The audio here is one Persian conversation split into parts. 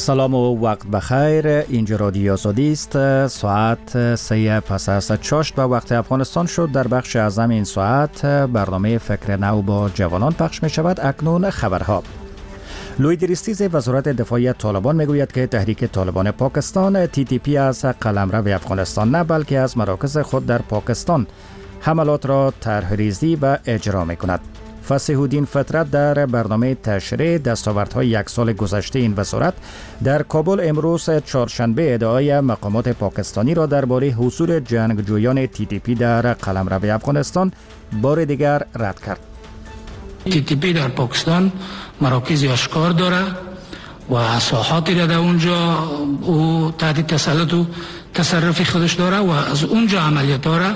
سلام و وقت بخیر. اینجا رادیو آزادی است. ساعت 3 پس از چاشت به وقت افغانستان شد. در بخش اعظم این ساعت برنامه فکر نو با جوانان پخش می شود. اکنون خبرها. لوید ریستیز وزارت دفاعی طالبان میگوید که تحریک طالبان پاکستان TTP از قلمرو افغانستان نه بلکه از مراکز خود در پاکستان حملات را طرحریزی و اجرا می کند. فصیح الدین فطرت در برنامه تشریح دستاوردهای یک سال گذشته این وزارت در کابل امروز چهارشنبه ادعای مقامات پاکستانی را درباره حضور جنگجویان TTP در قلمرو افغانستان بار دیگر رد کرد. TTP در پاکستان مراکزی آشکار داره و ساحاتی را در اونجا او تحت تسلط و تصرفی خودش داره و از اونجا عملیات داره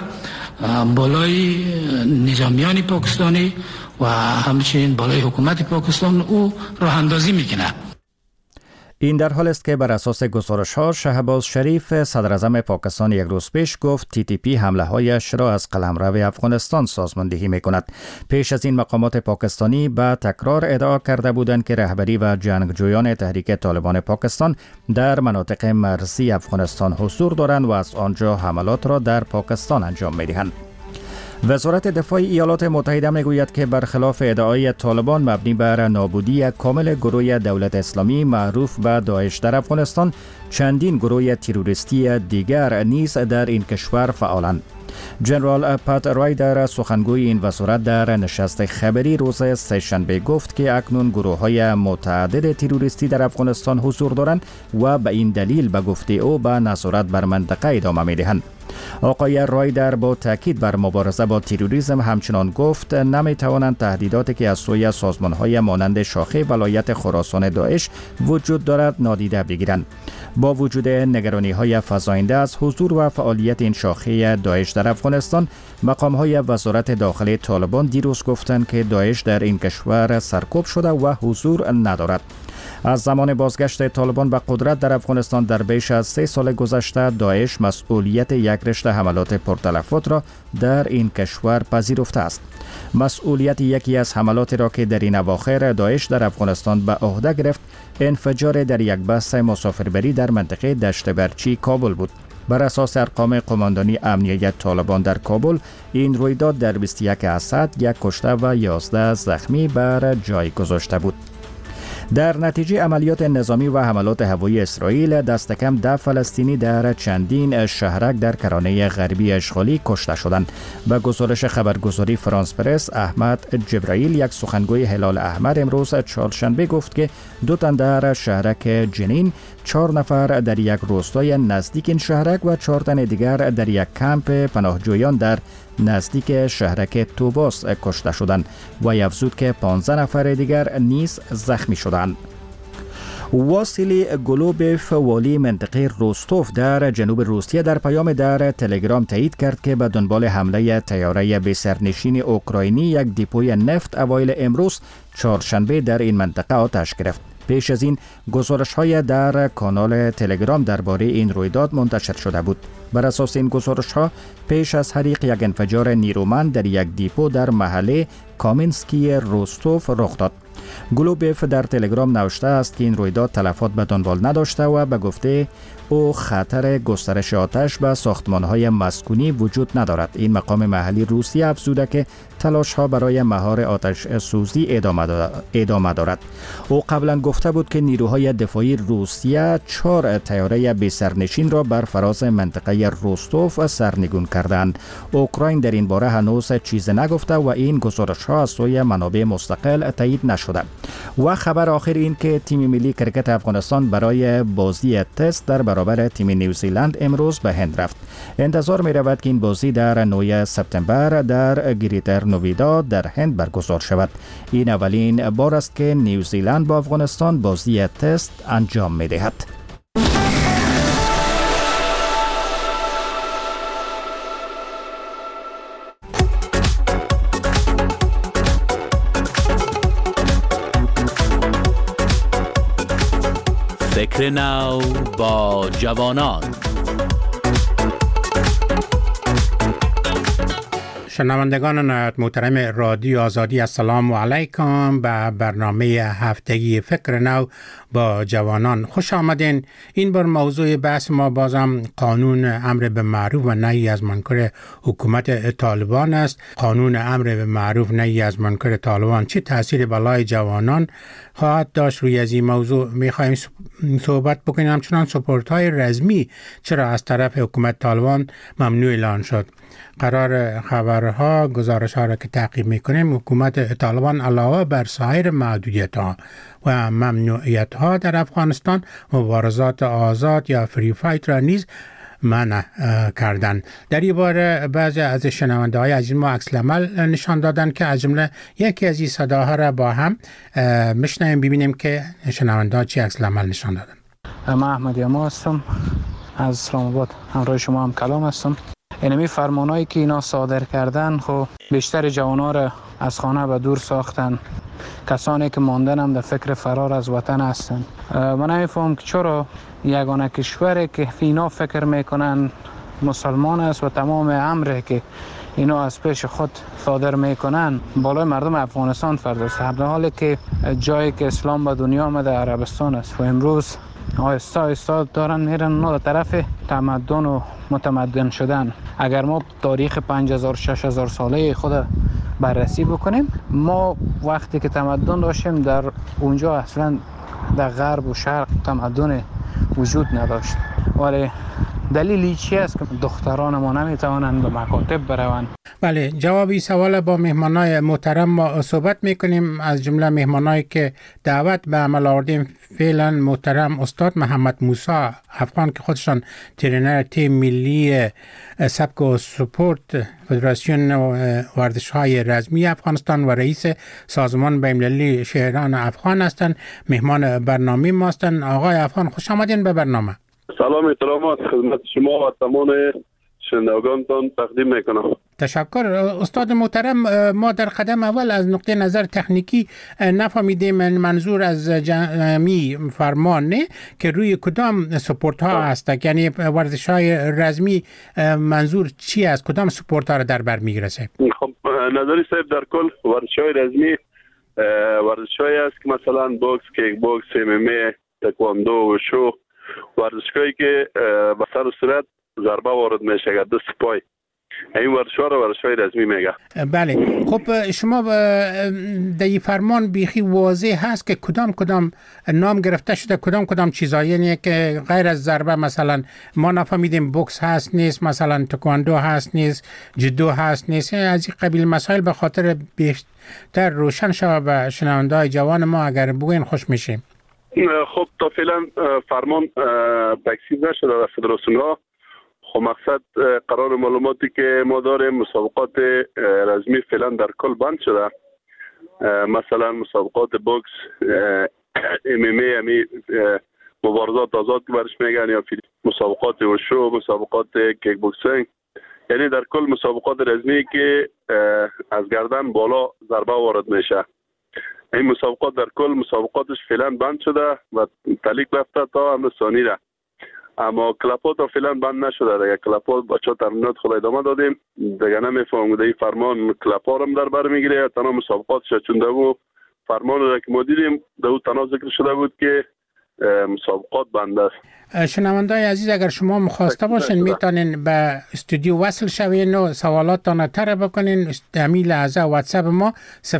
بالای نظامیان پاکستانی و همچنین بالای حکومت پاکستان او راه اندازی میکنه. این در حال است که بر اساس گزارش‌ها شهباز شریف صدر اعظم پاکستان یک روز پیش گفت TTP حمله‌هایش را از قلمرو افغانستان سازماندهی می‌کند. پیش از این مقامات پاکستانی به تکرار ادعا کرده بودند که رهبری و جنگجویان تحریک طالبان پاکستان در مناطق مرزی افغانستان حضور دارند و از آنجا حملات را در پاکستان انجام می‌دهند. وزارت دفاع ایالات متحده میگوید که برخلاف ادعای طالبان مبنی بر نابودی کامل گروه دولت اسلامی معروف به داعش در افغانستان، چندین گروه تروریستی دیگر نیز در این کشور فعالند. جنرال پات رای در سخنگوی این وزارت در نشست خبری روز سه‌شنبه گفت که اکنون گروه‌های متعدد تروریستی در افغانستان حضور دارند و به این دلیل به گفته او به نظارت بر منطقه ادامه می‌دهند. آقای رایدر با تاکید بر مبارزه با تروریسم همچنان گفت نمیتوانند تهدیداتی که از سوی سازمان‌های مانند شاخه ولایت خراسان داعش وجود دارد نادیده بگیرند. با وجود نگرانی‌های فزاینده از حضور و فعالیت این شاخه داعش در افغانستان، مقام‌های وزارت داخلی طالبان دیروز گفتند که داعش در این کشور سرکوب شده و حضور ندارد. از زمان بازگشت طالبان به قدرت در افغانستان در بیش از 3 سال گذشته، داعش مسئولیت یک رشته حملات پرتلفات را در این کشور پذیرفته است. مسئولیت یکی از حملاتی را که در این اواخر داعش در افغانستان به عهده گرفت، انفجار در یک بس مسافربری در منطقه دشت برچی کابل بود. بر اساس ارقام قماندانی امنیت طالبان در کابل، این رویداد در 21 اسد 1 کشته و 11 زخمی بر جای گذاشته بود. در نتیجه عملیات نظامی و حملات هوایی اسرائیل، دست کم 10 فلسطینی در چندین شهرک در کرانه غربی اشغالی کشته شدند. به گزارش خبرگزاری فرانس پرس، احمد جبرائیل، یک سخنگوی هلال احمر، امروز چهارشنبه گفت که 2 تن در شهرک جنین، 4 نفر در یک روستای نزدیک این شهرک و 4 تن دیگر در یک کمپ پناهجویان در نزدیک شهرک توباس کشته شدند و افزود که 15 نفر دیگر نیز زخمی شدند. واسیلی گلوبف، والی منطقه روستوف در جنوب روسیه، در پیام در تلگرام تایید کرد که به دنبال حمله تیاره بی‌سرنشین اوکراینی یک دیپوی نفت اوایل امروز چهارشنبه در این منطقه آتش گرفت. پیش از این گزارش‌های در کانال تلگرام درباره این رویداد منتشر شده بود. بر اساس این گزارش‌ها، پیش از حریق یک انفجار نیرومند در یک دیپو در محله کامینسکی روستوف رخ داد. گلوبف در تلگرام نوشته است که این رویداد تلفات به دنبال نداشته و به گفته او خطر گسترش آتش به ساختمان‌های مسکونی وجود ندارد. این مقام محلی روسیه افزوده که تلاش‌ها برای مهار آتش سوزی ادامه دارد. او قبلا گفته بود که نیروهای دفاعی روسیه 4 طیاره بی‌سرنشین را بر فراز منطقه روستوف سرنگون کردند. اوکراین در این باره هنوز چیزی نگفته و این گزارش‌ها از سوی منابع مستقل تایید نشده. و خبر آخر این که تیم ملی کرکت افغانستان برای بازی تست در برابر تیم نیوزیلند امروز به هند رفت. انتظار می رود که این بازی در 9 سپتامبر در گریتر نویدا در هند برگزار شود. این اولین بار است که نیوزیلند با افغانستان بازی تست انجام می دهد. فکر نو با جوانان. شنوندگان نهایت محترم رادیو آزادی، السلام علیکم به برنامه هفتگی فکر نو با جوانان خوش آمدین. این بار موضوع بحث ما بازم قانون امر به معروف و نهی از منکر حکومت طالبان است. قانون امر به معروف نهی از منکر طالبان چه تاثیر بالای جوانان خواهد داشت؟ روی از این موضوع میخوایم صحبت بکنیم. همچنان سپورت های رزمی چرا از طرف حکومت طالبان ممنوع اعلان شد؟ قرار خبرها گزارش ها را که تعقیب میکنیم، حکومت طالبان علاوه بر سایر محدودیت ها و ممنوعیت ها در افغانستان، مبارزات آزاد یا فری فایت را نیز منع کردن. در این باره بعضی از شنونده های عزیز ما عکس العمل نشان دادن که از جمله یکی از این صداها را با هم میشنویم، ببینیم که شنونده ها چی عکس العمل نشان دادن. من احمد یما هستم از اسلام آباد، همراه شما هم کلام هستم. اینمی فرمانایی که اینا صادر کردن خب بیشتر جوانا را از خانه به دور ساختن. کسانی که ماندن هم در فکر فرار از وطن هستن. من نمیفهم که چرا یگانه کشوری که اینا فکر میکنن مسلمان است و تمام امری که اینا از پیش خود صادر میکنن بالای مردم افغانستان فرداست، در حالی که جایی که اسلام به دنیا آمده عربستان است و امروز آهسته آهسته دارن میرن در طرف تمدن و متمدن شدن. اگر ما تاریخ 5000 6000 ساله خود بررسی بکنیم، ما وقتی که تمدن داشتیم در اونجا اصلا در غرب و شرق تمدن وجود نداشت. ولی دلیلی چی است که دختران ما نمیتوانند به مکاتب بروند؟ بله، جوابی سوال با مهمانای محترم ما صحبت میکنیم. از جمله مهمانایی که دعوت به عمل آوردیم فعلا محترم استاد محمد موسی افغان که خودشان ترینر تیم ملی سبک و سپورت فدراسیون ورزش های رزمی افغانستان و رئیس سازمان بین‌المللی شهران افغان هستند، مهمان برنامه ما هستند. آقای افغان خوش آمدین به برنامه. سلام احترامات خدمت شما و تمام شنوندگانتان تقدیم میکنم. تشکر استاد محترم. ما در قدم اول از نقطه نظر تکنیکی نفهمیدیم منظور از جمعی فرمان نه که روی کدام سپورت ها هست، یعنی ورزش های رزمی منظور چی است؟ کدام سپورت ها را در بر میگرسه؟ خب نظری صاحب در کل ورزش های رزمی ورزش های است که مثلا بوکس، کیک بوکس، MMA، تکواندو و شو، ورزشگاهی که به سر و صورت ضربه وارد میشه اگر دست پای، این ورزش‌ها را ورزش‌های رزمی میگه. بله، خب شما در این فرمان بیخی واضح هست که کدام نام گرفته شده، کدام چیزایی، یعنی که غیر از ضربه مثلا ما نفهمیدیم بوکس هست نیست، مثلا تکواندو هست نیست، جودو هست نیست، از این قبیل مسائل به خاطر بیشتر روشن شود به شنونده‌های جوان ما اگر بگوین خوش میشیم. خب تا فعلا فرمان تکثیر نشده در فدراسیون ها. خب مقصد قرار معلوماتی که ما داریم مسابقات رزمی فعلا در کل بند شده، مثلا مسابقات بوکس، MMA، مبارزات آزاد که برش میگن، یا مسابقات وشو، مسابقات کیک بوکسینگ، یعنی در کل مسابقات رزمی که از گردن بالا ضربه وارد میشه. این مسابقات در کل مسابقاتش فعلا بند شده و تعلیق رفته تا امر ثانی را، اما کلاپات ها فعلا بند نشده. دیگه کلاپات بچه تمرینات خود ادامه دادیم، دیگه نمیفهمم این فرمان کلاپا رو در بر میگیره یا تنها مسابقاتش، چون دو فرمان را که ما دیدیم دو تنها ذکر شده بود که مسابقات بند است. شنونده‌های عزیز اگر شما مخواسته باشین میتونین به استودیو وصل شوین و سوالاتتان طرح بکنین. همین لحظه واتساپ ما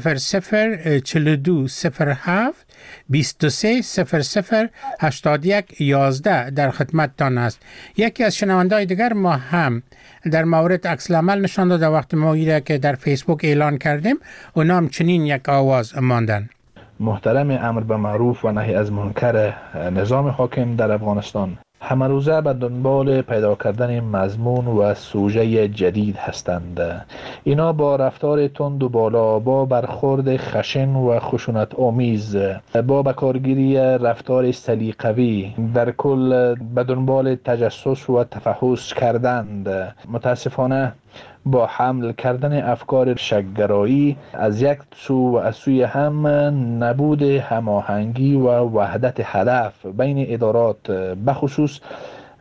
0042 07 23 00 81 11 در خدمتتان است. یکی از شنونده‌های دیگر ما هم در مورد عکس العمل نشان داد وقتی ما ایره که در فیسبوک اعلان کردیم، اونا هم چنین یک آواز ماندن. محترم امر به معروف و نهی از منکر نظام حاکم در افغانستان همه روزه به دنبال پیدا کردن مضمون و سوژه جدید هستند. اینا با رفتار تند و بالا، با برخورد خشن و خشونت آمیز، با بکارگیری رفتار سلیقه‌ای، در کل به دنبال تجسس و تفحص کردند. متاسفانه با حمل کردن افکار شک‌گرایی از یک سو و از سوی هم نبود هماهنگی و وحدت هدف بین ادارات، بخصوص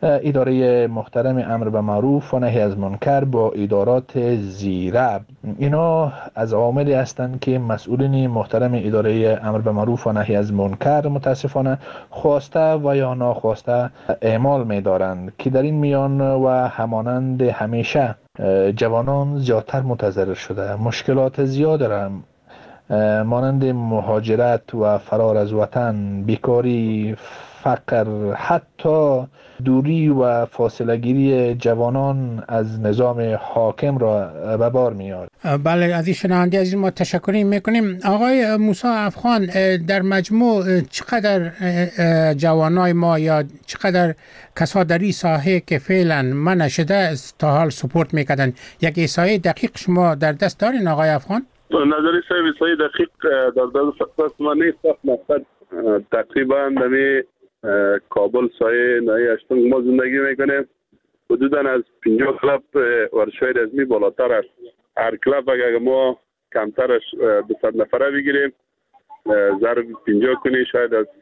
اداره محترم امر به معروف و نهی از منکر با ادارات زیره، اینا از عواملی هستند که مسئولین محترم اداره امر به معروف و نهی از منکر متاسفانه خواسته و یا ناخواسته اعمال می‌دارند که در این میان و همانند همیشه جوانان زیادتر متضرر شده. مشکلات زیاد دارند مانند مهاجرت و فرار از وطن، بیکاری، فقر، حتی دوری و فاصله گیری جوانان از نظام حاکم را به بار می‌آورد. بله، از این شنونده عزیز ما تشکر میکنیم. آقای موسی افغان، در مجموع چقدر جوانای ما یا چقدر کسا در این ساحه که فعلا من نشده تا حال سپورت میکردن، یک احصایه دقیق شما در دست دارین آقای افغان؟ نظری صاحب احصایه دقیق در دست ما نیست، مقصد تقریبا در کابل سایه نهی اشتنگ ما زندگی میکنیم. حدودا از 50 کلاب ورزش‌های رزمی بالاتر است. هر کلاب اگر ما کمترش 200 نفره بگیریم ضرب 50 کنی شاید از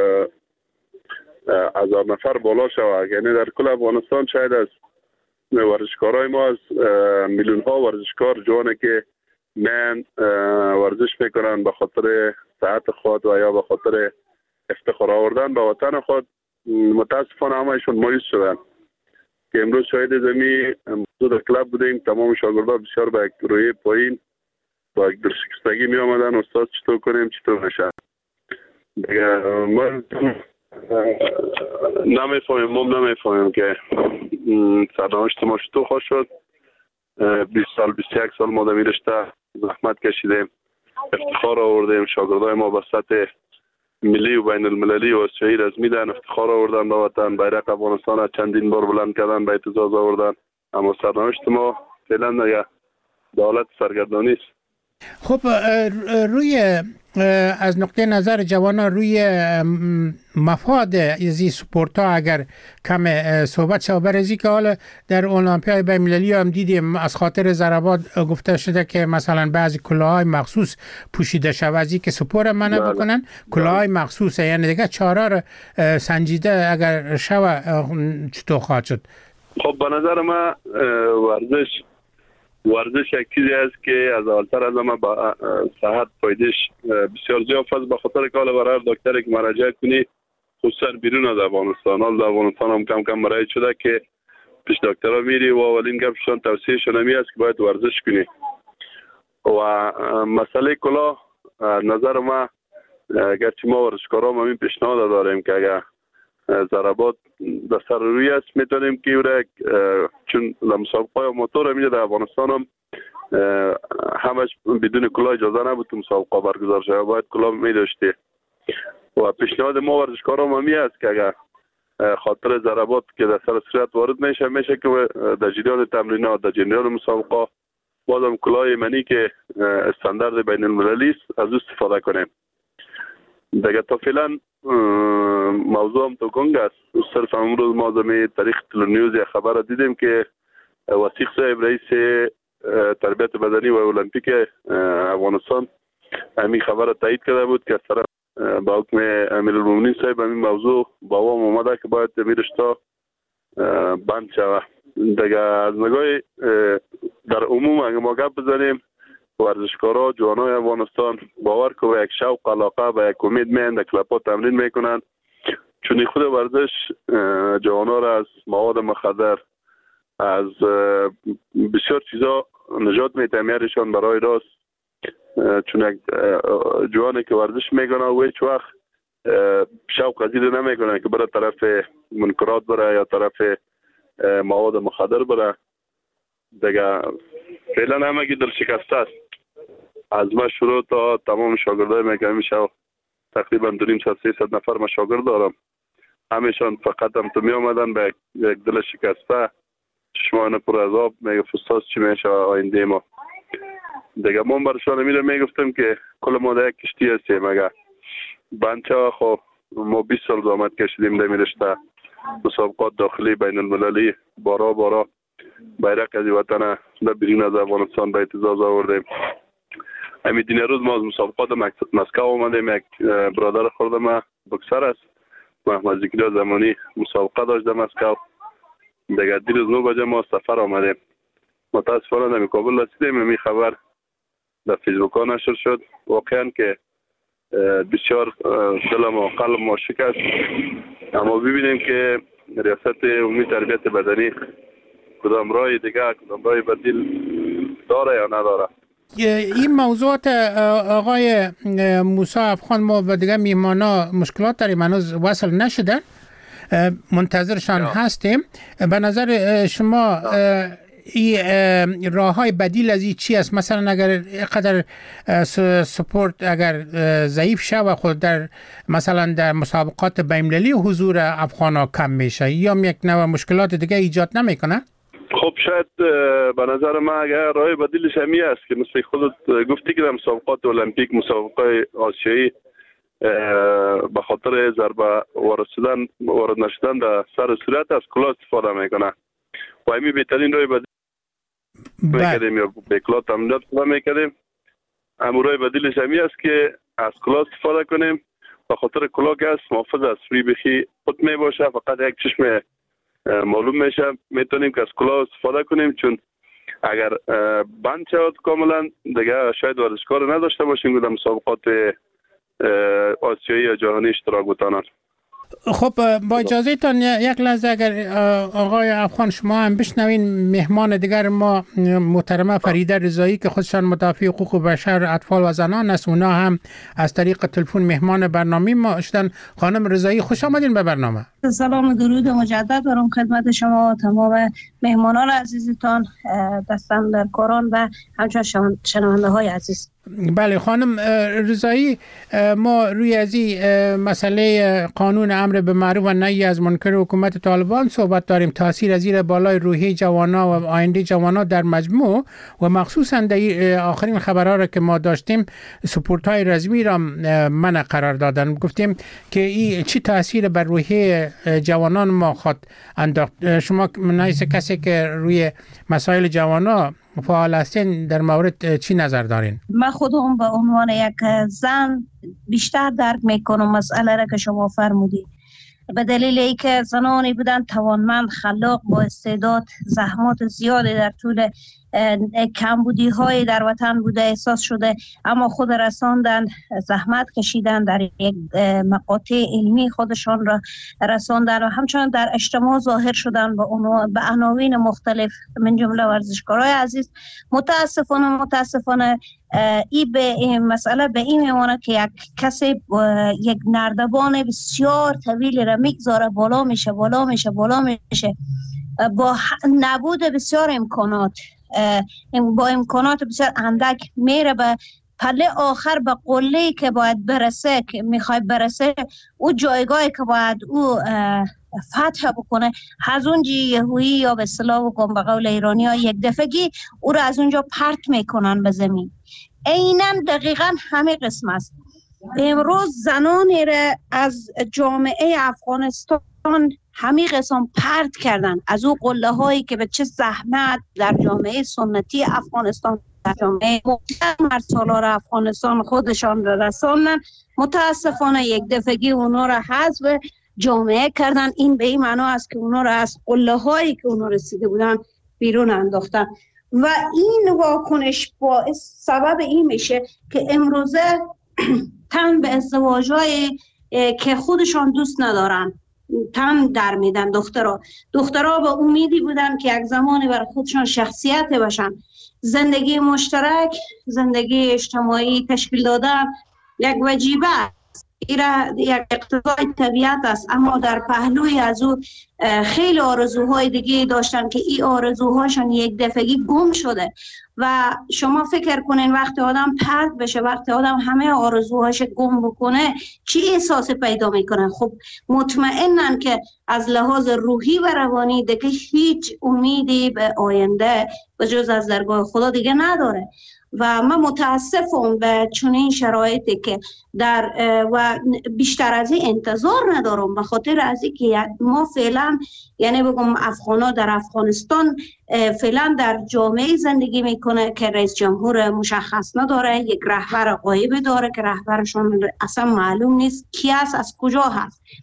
1000 نفر بالا شود. یعنی در کل افغانستان شاید از ورزشکارای ما از میلیون ها ورزشکار جوانی که من ورزش میکنن به خاطر صحت خود و یا به خاطر افتخار آوردن به وطن خود، متاسفانه همهشون مایوس شدن که امروز شاید زمین در کلاب بودیم. تمام شاگردان بسیار به یک روی پایین با یک دلشکستگی می آمدن استاد چطور کنیم چطور نشه. دیگه ما نمیفهمیم که سرنوشت ما چطور خواهد شد. 20 سال 21 سال ما در این رشته زحمت کشیدیم، افتخار آوردیم. شاگردای ما به سطح ملی و بین المللی و آسیایی رزمی دن افتخار آوردن به وطن، بیرق افغانستان چندین بار بلند کردن، به اعتزاز آوردن. اما سرنوشت ما فعلا دیگه به حالت سرگردانی است. خب روی از نقطه نظر جوانان روی مفاد از این سپورت ها اگر کم صحبت شد، برای که حالا در المپیاد بین المللی هم دیدیم از خاطر ضربات گفته شده که مثلا بعضی کلاهای مخصوص پوشیده شود از این که سپور منع بکنن، کلاهای مخصوص، یعنی دیگه چاره را سنجیده اگر شود چطور خواهد شد؟ خب به نظر من ورزش یک چیزی است که از اولتر از همه با صحت فایدهش بسیار زیاد است. به خاطر که حالا برای دکتری که مراجعه کنی خصوصا بیرون از افغانستان، حالا در افغانستان هم کم کم مراجعه شده که پیش دکترها میری و اولین گپشون توصیهشون همی است که باید ورزش کنی. و مسئله کلاه نظر ما گرچه ما ورزشکاران همین پیشنهاد داریم که اگر ضربات در سر روی است میتونیم که چون مسابقه موتور میده در افغانستان هم همش بدون کلاه اجازه نبود مسابقه برگزار شود، باید کلاه میداشتی. و پیشنهاد ما ورزشکاران هم است که اگر خاطر ضربات که در سر صورت وارد میشه که در جریان تمرینات در جریان مسابقه بازم کلاه ایمنی که استاندارد بین المللی است از استفاده کنیم. دیگه تا فعلا موضوع هم تو گنگ است. صرف امروز ما زمین تاریخ تلونیوز یک خبر دیدیم که وثیق صاحب رئیس تربیت بدنی و المپیک افغانستان همین خبر تایید کرده بود که از طرف با حکم امیرالمومنین صاحب همین موضوع با عوام اومده که باید میرشتا بند شود. دیگه از نگاه در عموم اگه ما گپ بزنیم ورزشکارا جوانای افغانستان باور که با یک شوق علاقه و یک امید میان در کلب‌ها تمرین میکنن، چون خود ورزش جوانا را از مواد مخدر از بسیار چیزا نجات میده، میارشان برای راست. چون یک جوانی که ورزش میکنه و هیچ وقت شوق از این نمیکنه که بره طرف منکرات بره یا طرف مواد مخدر بره. دیگه فعلا همگی دل شکسته است. از ما شروع تا تمام شاگردای میگه میشه تقریبا 200-300 نفر ما شاگرد دارم، همیشان فقط هم تو می آمدن به یک دل شکسته، چشمان پر از آب، میگه فستاس چی میشه آینده ما. دیگه ما برشان میگفتم که کل ما در یک کشتی هستیم. اگه بنچه خب ما 20 سال زحمت کشیدیم در میرشته مسابقات داخلی بین المللی، بارا بیرق از وطن در بیرون از افغانستان به اعتزاز آوردیم. همین دین روز ما از مسابقات مسکو آمدیم. یک برادر خود ما بکسر است، محمد ذکریا زمانی، مسابقه داشت در مسکو. دیگه دیروز 9 بجه ما سفر آمدیم. متاسفانه در کابل رسیدیم. می خبر در فیسبوک ها نشر شد. واقعا که بسیار دلم و قلب ما شکست. اما ببینیم که ریاست عمومی تربیت بدنی کدام راه دیگه، کدام راه بدیل داره یا نداره. این موضوعات آقای موسی افغان ما و دیگه میهمانا مشکلات داریم، هنوز وصل نشدن، منتظرشان هستیم. به نظر شما این راه های بدیل از این چی است؟ مثلا اگر قدر سپورت اگر ضعیف شه و خود در مثلا در مسابقات بین‌المللی حضور افغانا کم میشه یا یک نوع مشکلات دیگه ایجاد نمیکنه؟ خب شاید به نظر من اگر راه بدیلش همی است که مثل خودت گفتی که در مسابقات المپیک، مسابقات آسیایی به خاطر ضربه وارد نشدن در سر صورت از کلاه استفاده میکنه و همی بهترین راه بدیل میکردیم یا به کلاه تمرینات میکردیم. اما راه بدیلش همی است که از کلاه استفاده کنیم. به خاطر کلاه که است محافظ از روی بخی خود می باشه، فقط یک چشم معلوم میشه. میتونیم که از کلاه استفاده کنیم، چون اگر بند شود کاملا دیگه شاید ورزشکار نداشته باشیم که در مسابقات آسیایی یا جهانی اشتراک بتانند. خب با اجازه تان یک لحظه اگر آقای افغان شما هم بشنوین مهمان دیگر ما محترمه فریده رضایی که خودشان مدافع حقوق بشر اطفال و زنان است، اونا هم از طریق تلفن مهمان برنامه ما شدن. خانم رضایی خوش آمدین به برنامه. سلام و درود مجدد دارم خدمت شما تمام مهمانان عزیزتان، دستاندرکاران و همچنین شنونده های عزیز. بله خانم رضایی، ما روی از این مسئله قانون امر به معروف و نهی از منکر حکومت طالبان صحبت داریم. تاثیر از زیر بالای روحی جوانا و آینده جوانا در مجموع و مخصوصا در آخرین خبرها را که ما داشتیم سپورت های رزمی را منع قرار دادن. گفتیم که این چی تاثیر بر روحی جوانان ما خود انداخت؟ شما نایس کسی که روی مسائل جوانا فعال هستین در مورد چی نظر دارین؟ من خودم به عنوان یک زن بیشتر درک میکنم مسئله را که شما فرمودید، به دلیل اینکه زنانی بودن توانمند، خلاق، با استعداد، زحمات زیادی در طول کمبودی های در وطن بوده احساس شده، اما خود رساندن، زحمت کشیدن، در یک مقاطع علمی خودشان را رساندن و همچنان در اجتماع ظاهر شدن به عناوین مختلف من جمله ورزشکارای عزیز. متاسفانه این مسئله به این میمونه که یک کسی یک نردبان بسیار طویل را میگذاره، بالا میشه با نبود بسیار امکانات، با امکانات بسیار اندک میره به پله آخر، به قله‌ای که باید برسه، که میخواد برسه، او جایگاهی که باید او فتح بکنه، از اونجا یهویی یا به اصطلاح بکن به قول ایرانی ها یک دفعگی او را از اونجا پرت میکنن به زمین. عیناً دقیقاً همه قسم است. امروز زنانی را از جامعه افغانستان همه قسم پرت کردن، از او قله هایی که به چه زحمت در جامعه سنتی افغانستان، در جامعه مرد سالار افغانستان خودشان را رساندن، متاسفانه یک دفعگی اونا را حذف جامعه کردن. این به این معنا است که اونا را از قله هایی که اونا رسیده بودن بیرون انداختن و این واکنش باعث سبب این میشه که امروزه تن به ازدواج‌های که خودشان دوست ندارن تن در میدن. دخترها به امیدی بودن که یک زمانی برای خودشان شخصیت باشن، زندگی مشترک، زندگی اجتماعی تشکیل دادن یک وجیبه است، یک اقتضای طبیعت است، اما در پهلوی از او خیلی آرزوهای دیگه داشتن که این آرزوهاشون یک دفعگی گم شده و شما فکر کنین وقتی آدم پرت بشه، وقتی آدم همه آرزوهاش گم بکنه چی احساسی پیدا میکنه؟ خب مطمئنن که از لحاظ روحی و روانی دیگه هیچ امیدی به آینده به جز از درگاه خدا دیگه نداره و من متاسفم به چنین شرایطی که در و بیشتر از این انتظار ندارم، به خاطر از اینکه ما فعلا یعنی بگم افغانا در افغانستان فعلا در جامعه زندگی میکنه که رئیس جمهور مشخص نداره، یک رهبر غایب داره که رهبرشون اصلا معلوم نیست کی است، از کجا هست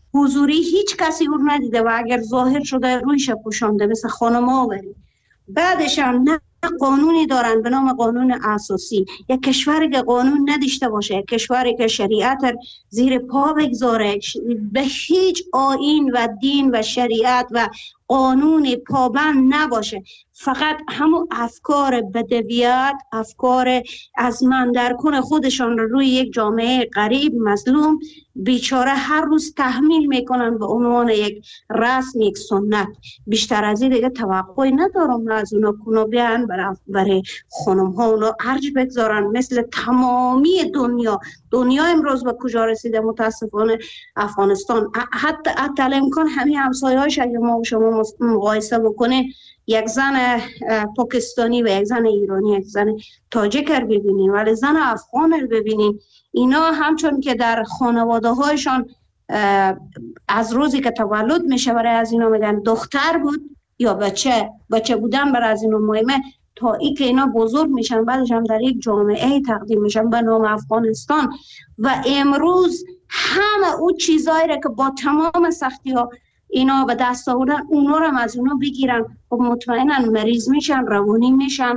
حضوری هیچ کسی او ندیده و اگر ظاهر شده رویش پوشانده مثل خانم‌ها ولی بعدش هم نه قانونی دارن به نام قانون اساسی. یک کشوری که قانون نداشته باشه، یک کشوری که شریعت زیر پا بگذاره، به هیچ آیین و دین و شریعت و قانون پابند نباشه، فقط همون افکار بدویت، افکار از من در کن خودشان رو روی یک جامعه غریب مظلوم بیچاره هر روز تحمیل میکنن به عنوان یک رسم، یک سنت. بیشتر از این دیگه توقعی ندارم از اونا کنو بیان برای خانم ها اونا ارج بگذارن. مثل تمامی دنیا امروز به کجا رسیده متاسفانه افغانستان. حتی امکان همین همسایه‌هاش اگه ما شما مقایسه بکنه، یک زن پاکستانی و یک زن ایرانی، یک زن تاجیک رو ببینین ولی زن افغان رو ببینین، اینا همچون که در خانواده هایشان از روزی که تولد میشه برای از اینا میگن دختر بود یا بچه بودن برای از اینا مهمه، تا ای که اینا بزرگ میشن بعدش هم در یک جامعه تقدیم میشن به نام افغانستان. و امروز همه اون چیزایی را که با تمام سختی ها اینا به دست آوردن اونا رو از اونا بگیرن و مطمئنا مریض میشن، روانی میشن،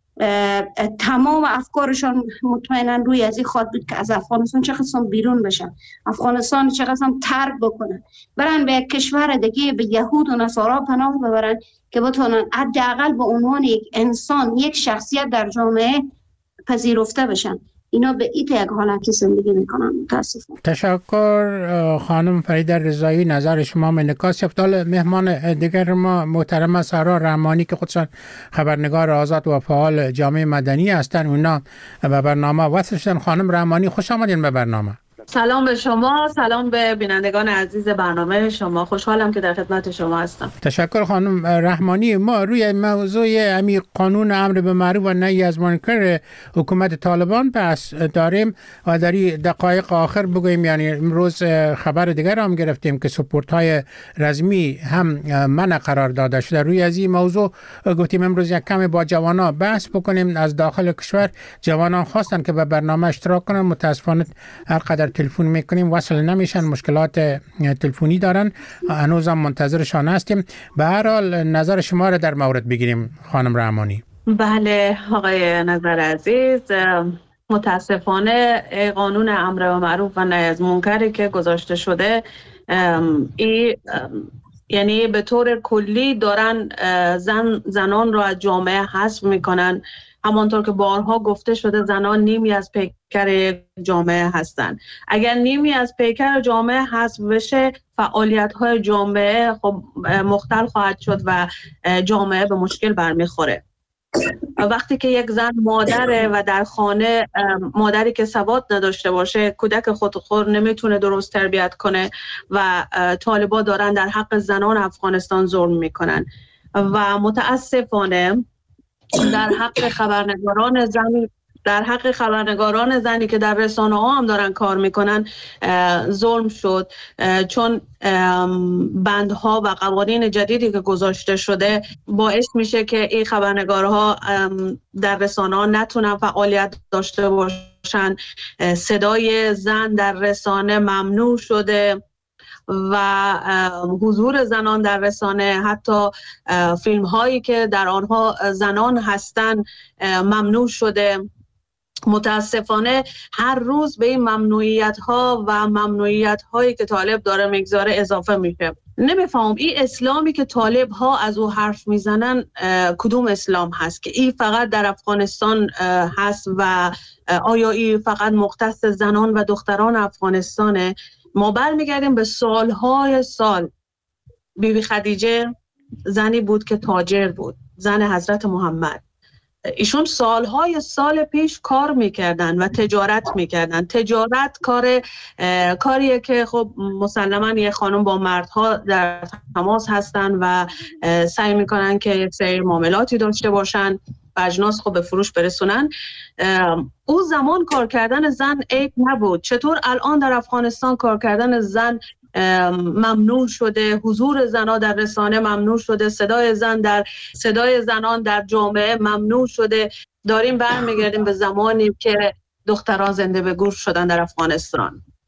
تمام افکارشان مطمئنا روی از این خواهد بود که از افغانستان چه قسم بیرون بشن، افغانستان چه قسم ترک بکنن، برن به یک کشور دیگه، به یهود و نصارا پناه ببرن که بتونن حداقل به عنوان یک انسان، یک شخصیت در جامعه پذیرفته بشن. اینا به این یک حالتی زندگی میکنن متاسفانه. تشکر خانم فریده رضایی، نظر شما انعکاس یافت. مهمان دیگر ما محترمه سارا رحمانی که خودشان خبرنگار آزاد و فعال جامعه مدنی هستند، اونا به برنامه وصل شدن. خانم رحمانی خوش آمدین به برنامه. سلام به شما، سلام به بینندگان عزیز برنامه شما. خوشحالم که در خدمت شما هستم. تشکر خانم رحمانی. ما روی موضوع امی قانون امر به معروف و نهی از منکر حکومت طالبان بحث داریم و در دقایق آخر بگویم، یعنی امروز خبر دیگر هم گرفتیم که سپورت های رزمی هم منع قرار داده شده. روی از این موضوع گفتیم امروز یک کمی با جوانا بحث بکنیم. از داخل کشور جوانان خواستن که به برنامه اشتراک کنن، متاسفانه هر قدر تلفن میکنیم وصل نمیشن، مشکلات تلفنی دارن، هنوزم منتظرشان هستیم. به هر حال نظر شما را در مورد بگیریم خانم رحمانی. بله آقای نظر عزیز، متاسفانه قانون امر به معروف و نهی از منکری که گذاشته شده یعنی به طور کلی دارن زنان را از جامعه حذف میکنن. همانطور که بارها گفته شده زنان نیمی از پیکر جامعه هستند. اگر نیمی از پیکر جامعه حذف بشه، فعالیت‌های جامعه خب مختل خواهد شد و جامعه به مشکل برمیخوره. وقتی که یک زن مادره و در خانه مادری که سواد نداشته باشه، کودک خودخور نمیتونه درست تربیت کنه و طالبا دارن در حق زنان افغانستان ظلم میکنن و متاسفانه در حق خبرنگاران زنی که در رسانه ها هم دارن کار میکنن ظلم شد، چون بندها و قوانین جدیدی که گذاشته شده باعث میشه که این خبرنگارها در رسانه ها نتونن فعالیت داشته باشن. صدای زن در رسانه ممنوع شده و حضور زنان در رسانه، حتی فیلم هایی که در آنها زنان هستند ممنوع شده. متاسفانه هر روز به این ممنوعیت ها و ممنوعیت هایی که طالب داره میگذاره اضافه میشه. نمیفهم این اسلامی که طالب ها از او حرف میزنن کدوم اسلام هست که این فقط در افغانستان هست و آیا این فقط مختص زنان و دختران افغانستانه؟ ما برمیگردیم به سالهای سال. بیبی خدیجه زنی بود که تاجر بود، زن حضرت محمد. ایشون سالهای سال پیش کار میکردن و تجارت میکردن. تجارت کاریه که خب مسلماً یه خانم با مردها در تماس هستن و سعی میکنن که یک سری معاملاتی داشته باشن و اجناس خب به فروش برسونن. او زمان کار کردن زن عیب نبود. چطور الان در افغانستان کار کردن زن ممنوع شده، حضور زنان در رسانه ممنوع شده، صدای زنان در جامعه ممنوع شده؟ داریم برمیگردیم به زمانی که دختران زنده به گور شدن در افغانستان.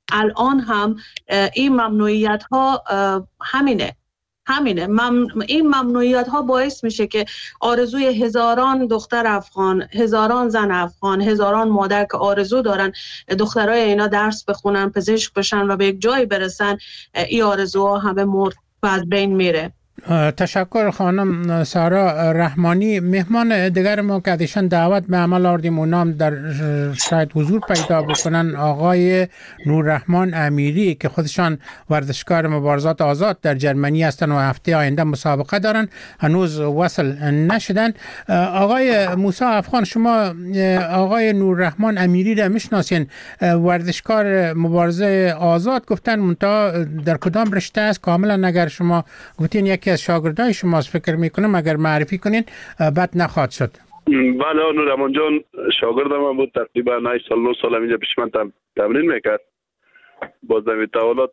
الان هم این ممنوعیت ها همینه. این ممنوعیت ها باعث میشه که آرزوی هزاران دختر افغان، هزاران زن افغان، هزاران مادر که آرزو دارن دخترای اینا درس بخونن، پزشک بشن و به یک جایی برسن، این آرزوها همه مرد و از بین میره. تشکر خانم سارا رحمانی. مهمان دیگر ما که ازشان دعوت به عمل آوردیم اونام در شاید حضور پیدا بکنن آقای نوررحمان امیری که خودشان ورزشکار مبارزات آزاد در جرمنی هستن و هفته آینده مسابقه دارن، هنوز وصل نشدن. آقای موسی افغان، شما آقای نوررحمان امیری را میشناسین، ورزشکار مبارزه آزاد گفتن، منتها در کدام رشته است کاملا اگر شما گفتین یکی از شاگردای شماست فکر میکنم اگر معرفی کنین بد نخواهد شد. بله نوررحمان جان شاگرد من بود، تقریبا 8 سال 9 سال اینجا پیش من تمرین میکرد. باز در تحولات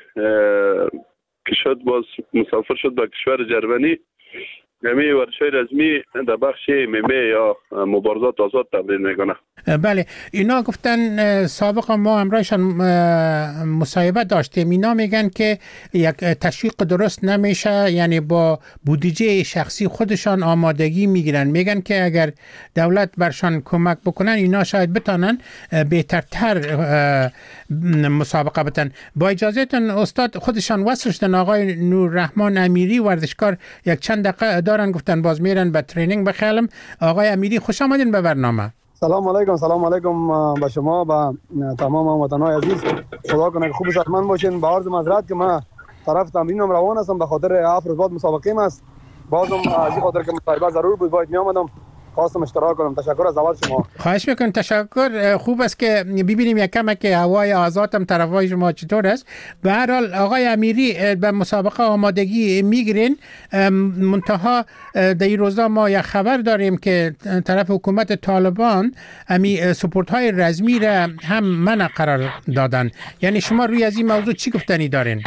که شد باز مسافر شد به کشور جرمنی، یعنی ورزش‌های رزمی در بخش MMA یا مبارزات آزاد تمرین میکنه. بله اینا گفتن سابق ما همراهشان مصاحبه داشتیم، اینا میگن که یک تشویق درست نمیشه، یعنی با بودجه شخصی خودشان آمادگی میگیرن، میگن که اگر دولت برشان کمک بکنن اینا شاید بتانن بهترتر مسابقه بتن. با اجازهتون استاد خودشان وصل شدن، آقای نوررحمان امیری ورزشکار، یک چند دقیقه دارن گفتن باز میرن به ترینینگ بخیالم. آقای امیری خوش آمدین به برنامه. سلام علیکم به شما و تمام هموطنان عزیز. خدا کنه که خوب صحتمند باشین. با عرض معذرت که من طرف تمرینم روان هستم به خاطر 7 روز بعد مسابقه است. بازم از این خاطر که مصاحبه ضرور بود باید می آمدم، خواستم اشتراک کنم. تشکر از اول شما. خواهش میکنم. تشکر. خوب است که ببینیم یک کم که هوای آزاد هم طرفای شما چطور است. به هر حال آقای امیری به مسابقه آمادگی میگیرین، منتها در این روزا ما یک خبر داریم که طرف حکومت طالبان امی سپورت های رزمی را هم منع قرار دادن. یعنی شما روی از این موضوع چی گفتنی دارین؟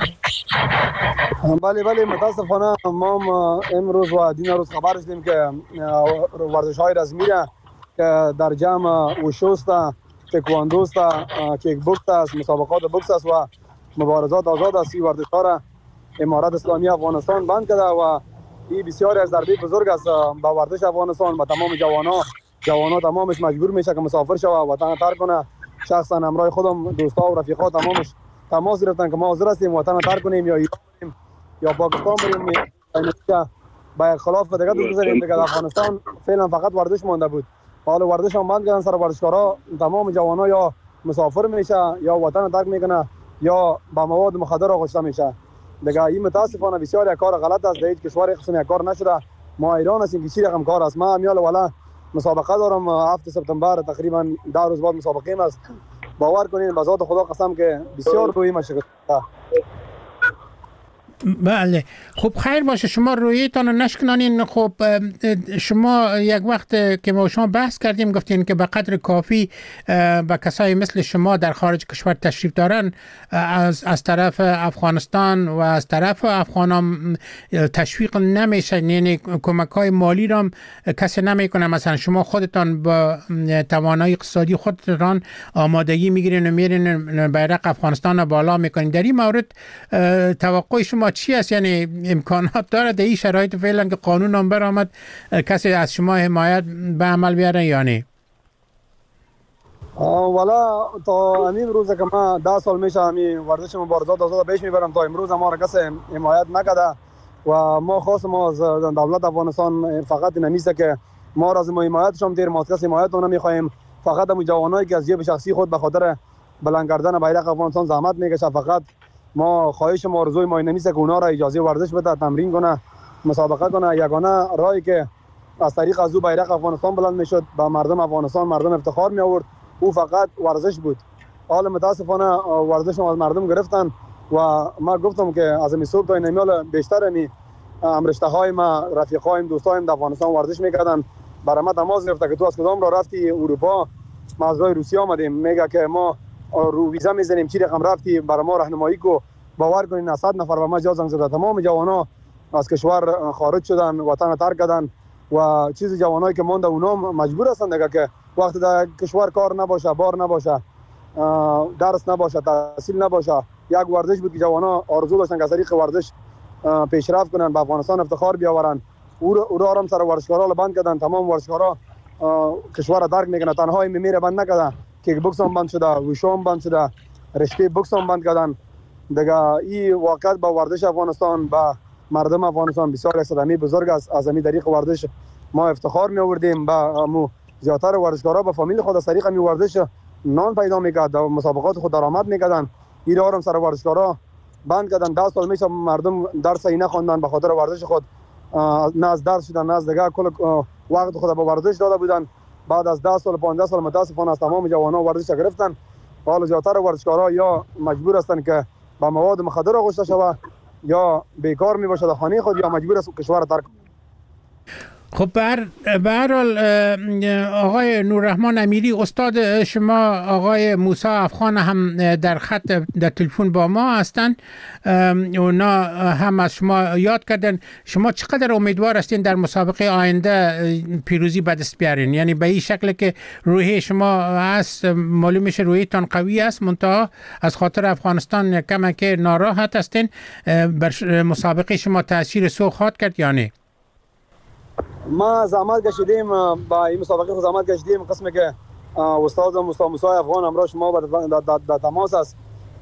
بله متاسفانه ما امروز و دین روز خبر شدیم که ورزش‌های رزمی را که در جمع وشوست، تکواندو است، کیک بوکس است، مسابقات بوکس است و مبارزات آزاد است، این ورزش‌ها را امارت اسلامی افغانستان بند کرده و این بسیاری از ضربه بزرگ است به ورزش افغانستان و تمام جوانا تمامش مجبور میشه که مسافر شوه و وطن ترک کنه. شخصا همراه خودم دوستا و رفیقا تمامش تماس گرفتن که ما حاضر هستیم وطن ترک کنیم یا ایران بریم یا پاکستان بریم، با خلاف دیگه دوست داریم دیگه. افغانستان فعلا فقط ورزش مونده بود، حالا ورزش هم بند کردن، سر ورزشکارا تمام جوانا یا مسافر میشه یا وطن ترک میکنه یا با مواد مخدر آغشته میشه دیگه. این متاسفانه بسیار یک کار غلط است، در هیچ کشور قسم یک کار نشده. ما ایران هستیم که چی رقم کار است. ما امیال والا مسابقه دارم 7 سپتامبر تقریبا 10 روز بعد مسابقه است. باور کنین به ذات خدا قسم که بسیار روی مشکل. بله خب خیر باشه، شما رویتان رو نشکنانین. خب شما یک وقت که ما شما بحث کردیم گفتین که به قدر کافی به کسایی مثل شما در خارج کشور تشریف دارن از طرف افغانستان و از طرف افغانان تشویق نمیشه، یعنی کمک های مالی را کسی نمیکنه. مثلا شما خودتان با توانایی اقتصادی خودتان آمادگی میگیرین و میرین بیرق افغانستان رو بالا میکنین. در این مورد توقع شما چی است؟ یعنی امکانات داره در این شرایط فعلا که قانون هم برآمد کسی از شما حمایت به عمل بیاره یا نه؟ والا تا همین روز که ما 10 سال میشه همین ورزش مبارزات آزاد پیش میبرم، تا امروز ما را کسی حمایت نکرده و ما خواستم از دولت افغانستان فقط نمیسته که ما را از حمایتش هم دیر ما کسی حمایت نمیخوایم. فقط هم جوانایی که از جیب شخصی خود به خاطر بلند کردن بیرق افغانستان زحمت میکشه، فقط ما خواهش ما آرزوی ما نمیسته که اونا را اجازه ورزش بده، تمرین کنه، مسابقه کنه. یگانه راهی که از طریق از او بیرق افغانستان بلند میشد به مردم افغانستان مردم افتخار می آورد، او فقط ورزش بود. حالا متاسفانه ورزش از مردم گرفتن و ما گفتم که از این صبح تا این میال بیشتر می رشته های ما رفیقایم دوستایم در افغانستان ورزش میکردن. برای ما تماس گرفت که تو از کدام راه رفتی؟ اروپا. ما از راه روسیه آمدیم. میگه که ما رو ویزا میزنیم، چی رقم رفتی؟ برای ما راهنمایی کو. باور کنین 100 نفر به ما جا زنگ زدن. تمام جوانا از کشور خارج شدن، وطن ترک کردن و چیز جوانایی که مونده اونا مجبور هستن دیگه که وقتی در کشور کار نباشه، بار نباشه، درس نباشه، تحصیل نباشه، یک ورزش بود که جوانا آرزو داشتن که از طریق ورزش پیشرفت کنن، به افغانستان افتخار بیاورن. او را هم سر ورزشکارا رو بند کردن. تمام ورزشکارا کشور درک میکنه، تنها میمیره بند نکردن. کیک بوکس هم بند شده، وشو هم بند شده، رشته بوکس هم بند کردن. دیگه این واقعیت با ورزش افغانستان، با مردم افغانستان بسیار یک صدمه بزرگ است. از همین طریق ورزش ما افتخار می آوردیم. با مو زیاتر ورزشکارا به فامیل خود از طریق می ورزش نان پیدا میکرد، در مسابقات خود درآمد میکردن. این را هم سر ورزشکارا بند کردن. 10 سال میشه مردم درس نخوندن به خاطر ورزش خود، نه از درس شدن نه از دیگه، کل وقت خود به ورزش داده بودن. بعد از 10 سال 15 سال متاسفانه از تمام جوانان ورزش گرفتن. حالا زیاتر ورزشکارا یا مجبور هستن که با مواد مخدر آغشته شوه، یا بیکار می باشد خانه خود، یا مجبور است کشور ترک. خب به هر حال آقای نوررحمان امیری، استاد شما آقای موسی افخان هم در خط در تلفن با ما هستند. اونا هم از شما یاد کردن. شما چقدر امیدوار هستین در مسابقه آینده پیروزی به دست بیارین؟ یعنی به این شکل که روحیه شما هست، معلوم میشه روحیتان قوی است، منتها از خاطر افغانستان کمک ناراحت هستین. بر مسابقه شما تاثیر سو خواهد کرد یا نه؟ ما زحمت کشیدیم، با این مسابقه خود زحمت کشیدیم. قسمی که استاد موسی افغان همراه شما در تماس است.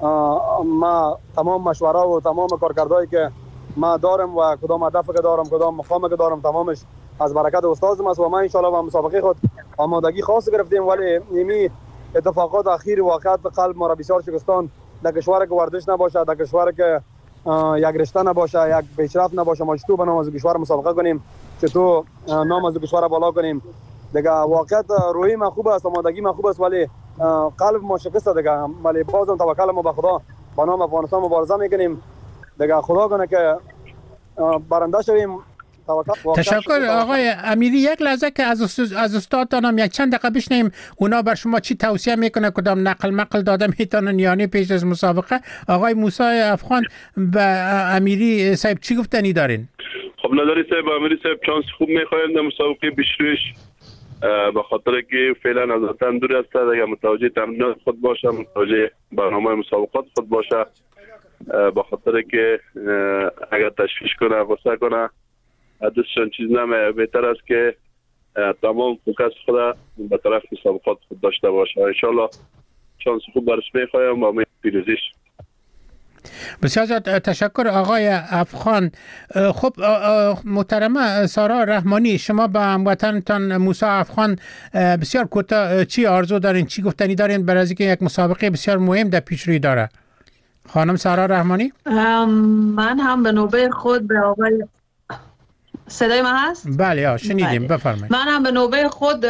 ما تمام مشوره و تمام کارکردهایی که ما دارم و کدام هدف که دارم، کدام مقام که دارم، تمامش از برکت استاد است. و ما ان شاء الله با مسابقه خود آمادگی خاص گرفتیم. ولی نمی اتفاقات اخیر واقعیت قلب ما را بسیار شکستان. در کشور که ورزش نباشه، در کشور که یک رشته نباشه، یک پیشرفت نباشه، ما چطور بنام از کشور مسابقه کنیم، چطور نام از کشور بالا کنیم؟ دیگه واقعیت روحی ما خوب است، آمادگی ما خوب است، ولی قلب ما شکسته دیگه. ولی بازم توکل ما به خدا، با نام افغانستان مبارزه میکنیم. دیگه خدا کنه که برنده شویم. تشکر آقای امیری. یک لحظه که از استادتان هم یک چند دقیقه بشنیم، اونا بر شما چی توصیه میکنه، کدام نقل مقل داده میتونن یا نه پیش از مسابقه. آقای موسی افغان به امیری صاحب چی گفتنی دارین؟ خب نظری صاحب، امیری صاحب چانس خوب میخوایم در مسابقه بیشترش، به خاطر که فعلا از وطن دور است. اگر متوجه تمرینات خود باشه، متوجه برنامه مسابقات خود باشه، به خاطر که اگر تشویش کنه، غصه کنه، دوستشان چیز نمیه. بهتر است که تمام فوکس خود به طرف مسابقات خود داشته باشه. انشالله چانس خوب برش میخوایم و امید پیروزیش. بسیار زیاد تشکر آقای افغان. خب محترمه سارا رحمانی، شما به هموطنتان موسی افغان بسیار کوتاه چی آرزو دارین، چی گفتنی دارین برای اینکه یک مسابقه بسیار مهم در پیش روی داره؟ خانم سارا رحمانی. من هم به نوبه خود به آقای صدای من هست؟ بله شنیدیم، بفرمایید. من هم به نوبه خود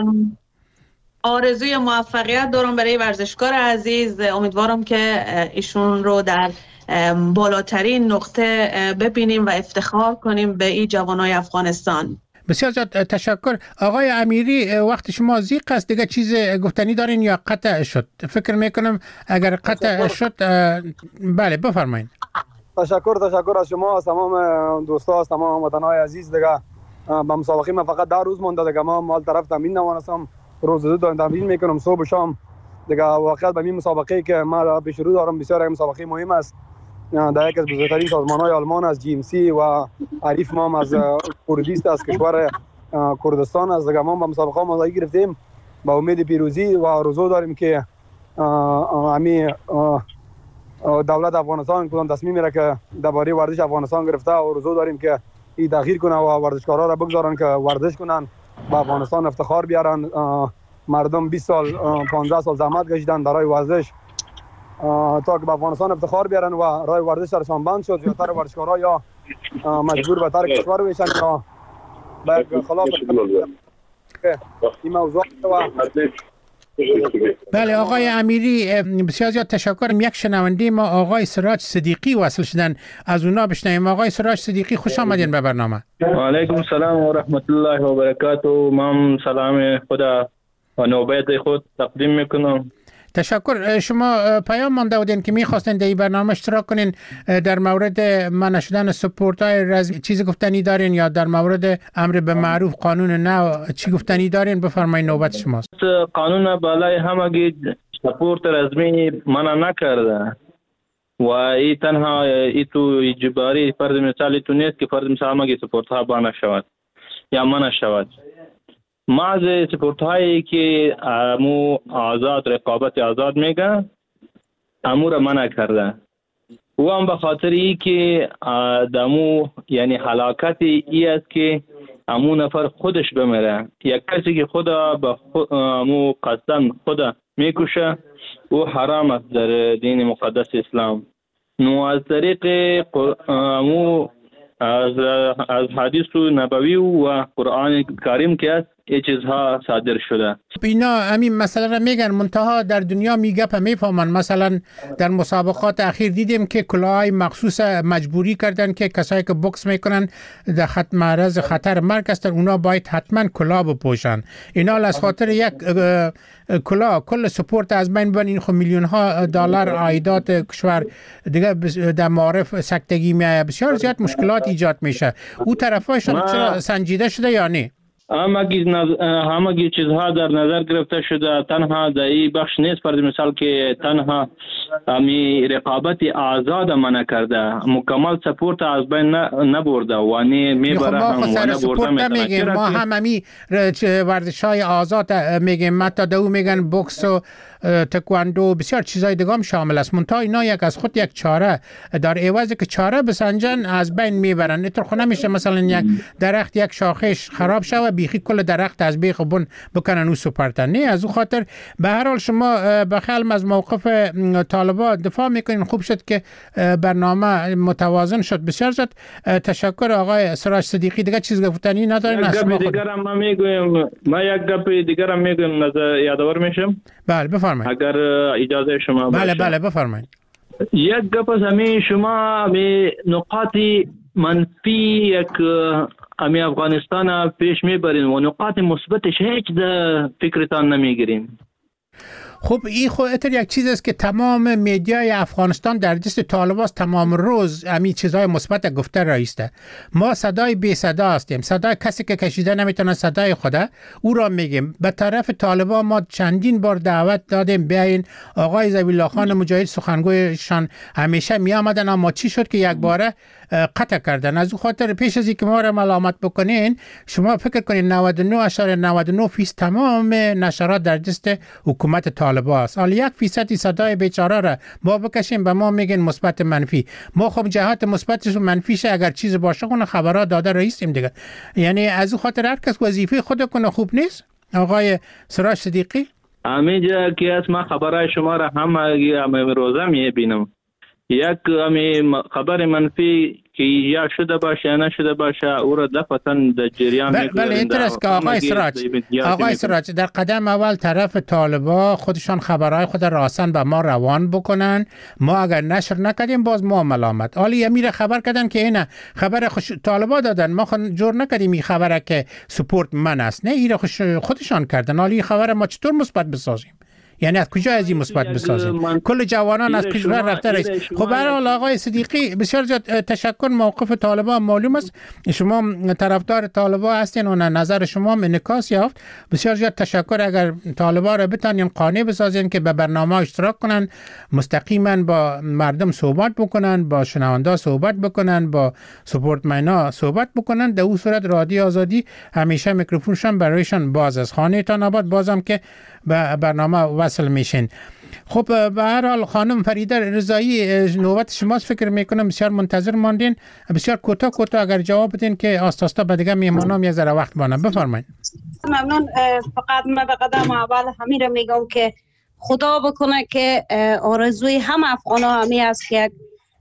آرزوی موفقیت دارم برای ورزشکار عزیز. امیدوارم که ایشون رو در بالاترین نقطه ببینیم و افتخار کنیم به این جوانای افغانستان. بسیار زیاد تشکر. آقای امیری، وقت شما ضیق است، دیگه چیز گفتنی دارین یا قطع شد؟ فکر میکنم اگر قطع شد بله بفرمایید. تشکر از شما، از تمام دوستا، از تمام وطنهای عزیز. دیگه با مسابقه ما فقط 10 روز مونده. دیگه ما مال طرف تمرین نوانستم، روز دو دارم تمرین میکنم، صبح و شام. دیگه واقعا به این مسابقه که ما پیش رو دارم بسیار یک مسابقه مهم است. در یک از بزرگترین سازمان‌های آلمان از GMC و عریف ما از کردیست از کشور کردستان از. دیگه ما با مسابقه آمادگی گرفتیم با امید پیروزی و آرزو داریم که امی دولت افغانستان کدام تصمیم میره که درباره ورزش افغانستان گرفته، و آرزو داریم که این تغییر کنه و ورزشکارا را بگذارن که ورزش کنن، به افغانستان افتخار بیارن. مردم 20 سال 15 سال زحمت کشیدن برای ورزش تا که به افغانستان افتخار بیارن و راه ورزش سرشان بند شد. زیاتر ورزشکارا یا مجبور به ترک کشور بشن یا به خلاف این موضوع. بله آقای امیری بسیار زیاد تشکر. یک شنونده ما آقای سراج صدیقی وصل شدن، از اونا بشنویم. آقای سراج صدیقی خوش آمدین به برنامه. و علیکم السلام و رحمت الله و برکاته. من سلام خدا و نوبت خود تقدیم میکنم. تشکر. شما پیام مانده بودین که میخواستین در این برنامه اشتراک کنین، در مورد منع شدن سپورت‌های رزمی چیزی گفتنی دارین یا در مورد امر به معروف قانون نو چی گفتنی دارین؟ بفرمایید نوبت شماست. قانون بالای همگی سپورت رسمی منع نکرده و این تنها ای تو اجباری فرض مثال تو نیست که فرض مثال مگه سپورت ها بانه شود یا منع شود. معض سپورت هایی که امو آزاد رقابت آزاد میگه امو را منع کرده و هم به خاطر ای که دمو یعنی حلاکت ای است که امو نفر خودش بمیره. یک کسی که خدا به امو قصدن خدا میکشه او حرام است در دین مقدس اسلام. نو از طریق امو از حدیث نبوی و قرآن کریم که است این چیزها صادر شده. اینا همین مسئله را میگن منتها در دنیا میگه میفهمن. مثلا در مسابقات اخیر دیدیم که کلاهای مخصوص مجبوری کردن که کسایی که بوکس میکنن در معرض خطر مرگ هستن اونا باید حتما کلاه بپوشن. اینا از خاطر یک کلاه کل سپورت از بین ببرن. این خب میلیون ها دلار عایدات کشور دیگه در معارف سکتگی میایه. بسیار زیاد مشکلات ایجاد میشه. او طرفایشون چرا سنجیده شده یا نه؟ همگی چیزها در نظر گرفته شده. تنها در این بخش نیست فرض مثال که تنها امی رقابت آزاد منع کرده مکمل سپورت از بین نبرده و نه میبره هم و نبرده. ما هم امی ورزش های آزاد میگیم متا دو میگن بوکس و تکواندو بسیار چیزای دیگه هم شامل است. منتها اینا یک از خود یک چاره در عوض که چاره بسنجن از بین میبرن. اینطور خود نمیشه مثلا یک درخت یک شاخش خراب شوه بیخی کل درخت از بیخ بن بکنن او سپرتن. نه از او خاطر به هر حال شما بخلم از موقف طالبان دفاع میکنین. خوب شد که برنامه متوازن شد. بسیار زیاد تشکر آقای سراج صدیقی. دیگه چیز گفتنی ندارین؟ گپ دیگه هم میگویم. ما یک گپ دیگه هم میگویم یادآور میشم. بله بفرمایید اگر اجازه شما باشه. بله بفرمایید. یک گپ از همین شما به نقاط منفی یک امی افغانستان پیش میبرین و نقاط مثبتش هیچ در فکرتان نمیگیرین. خب این خودت یک چیز است که تمام میدیای افغانستان در دست طالبان است. تمام روز همین چیزهای مثبت گفته رایسته. ما صدای بی صدا هستیم. صدای کسی که کشیده نمیتونه صدای خوده او را میگیم. به طرف طالبان ما چندین بار دعوت دادیم بیاین. آقای ذبیح الله خان مجاهد سخنگویشان همیشه می آمدن اما چی شد که یک باره قطع کردن. از او خاطر پیش از اینکه ما را ملامت بکنین شما فکر کنین 99.99% تمام نشرات در دست حکومت طالبان است. حالا 1% صدای بیچاره را ما بکشیم به ما میگن مثبت منفی. ما خب جهات مثبتش و منفیش اگر چیز باشه کنه خبرها داده رئیسیم دیگه. یعنی از او خاطر هر کس وظیفه خود کنه خوب نیست. آقای سراج صدیقی همینجا که از ما خبرهای شما را هم روزه میبینم. یک خبر منفی که یا شده باشه یا نشده باشه او را دفعتاً در جریان میگذارند. بله اینطور است که آقای سراج در قدم اول طرف طالبا خودشان خبرهای خود راسن به ما روان بکنن. ما اگر نشر نکردیم باز ما ملامت. حالی امیر خبر کردن که اینه خبر طالبا دادن ما خود جور نکردیم این خبره که سپورت من است. نه این خودشان کردن. حالی خبر ما چطور مثبت بسازیم؟ یعنی از کجا از این مثبت بسازیم؟ کل جوانان از کشور رفته رئیس. خب برای آقای صدیقی بسیار زیاد تشکر. موقف طالبان معلوم است. شما طرفدار طالبان هستین و نظر شما انعکاس یافت. بسیار زیاد تشکر. اگر طالبان را بتونین قانع بسازین که به برنامه اشتراک کنن مستقیما با مردم صحبت بکنن با شنوندا صحبت بکنن با سپورتمنا صحبت بکنن در اون صورت رادیو آزادی همیشه میکروفونشان برایشان باز است. خانه تان آباد بازم که به برنامه وصل میشین. خب به هر حال خانم فریده رضایی نوبت شماست. فکر میکنم بسیار منتظر ماندین. بسیار کوتاه اگر جواب بدین که آستاستا به دیگه میمانم یه ذره وقت بانم. بفرمایید. ممنون. فقط من به قدم اول همین رو میگم که خدا بکنه که آرزوی هم افغان ها همی است که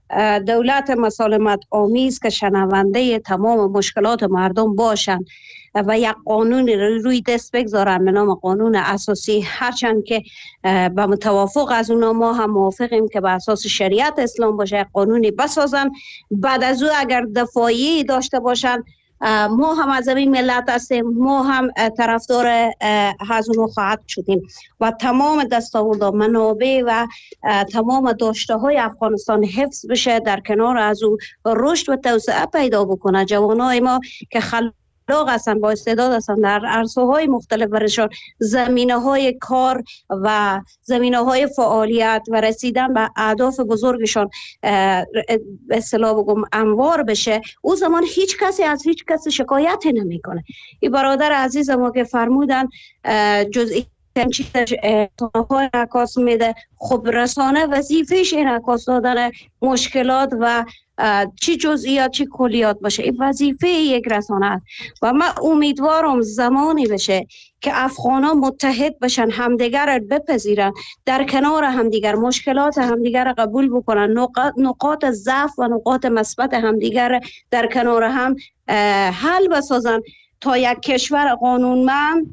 دولت مسالمت آمیز که شنونده تمام مشکلات مردم باشن و یک قانون روی دست بگذارن به نام قانون اساسی. هرچند که به متوافق از اونا ما هم موافقیم که به اساس شریعت اسلام باشه قانونی بسازن. بعد از او اگر دفاعی داشته باشن ما هم از این ملت هستیم. ما هم طرفدار از اونو خواهد شدیم و تمام دستاوردها منابع و تمام داشته های افغانستان حفظ بشه. در کنار از او رشد و توسعه پیدا بکنه. جوانای ما که خلاق هستند، با استعداد هستند، در عرصه‌های مختلف برشان زمینه‌های کار و زمینه‌های فعالیت و رسیدن به اهداف بزرگشان به اصطلاح بگم انوار بشه، او زمان هیچ کسی از هیچ کسی شکایت نمیکنه. این برادر عزیز ما که فرمودن جزئی های انعکاس میده، خب رسانه وظیفهش انعکاس دادن مشکلات و چی جزئیات چی کلیات باشه، این وظیفه یک رسانه است و من امیدوارم زمانی بشه که افغانا متحد بشن، همدیگر را بپذیرن، در کنار همدیگر مشکلات همدیگر را قبول بکنن، نقاط ضعف و نقاط مثبت همدیگر در کنار هم حل بسازن تا یک کشور قانونمند،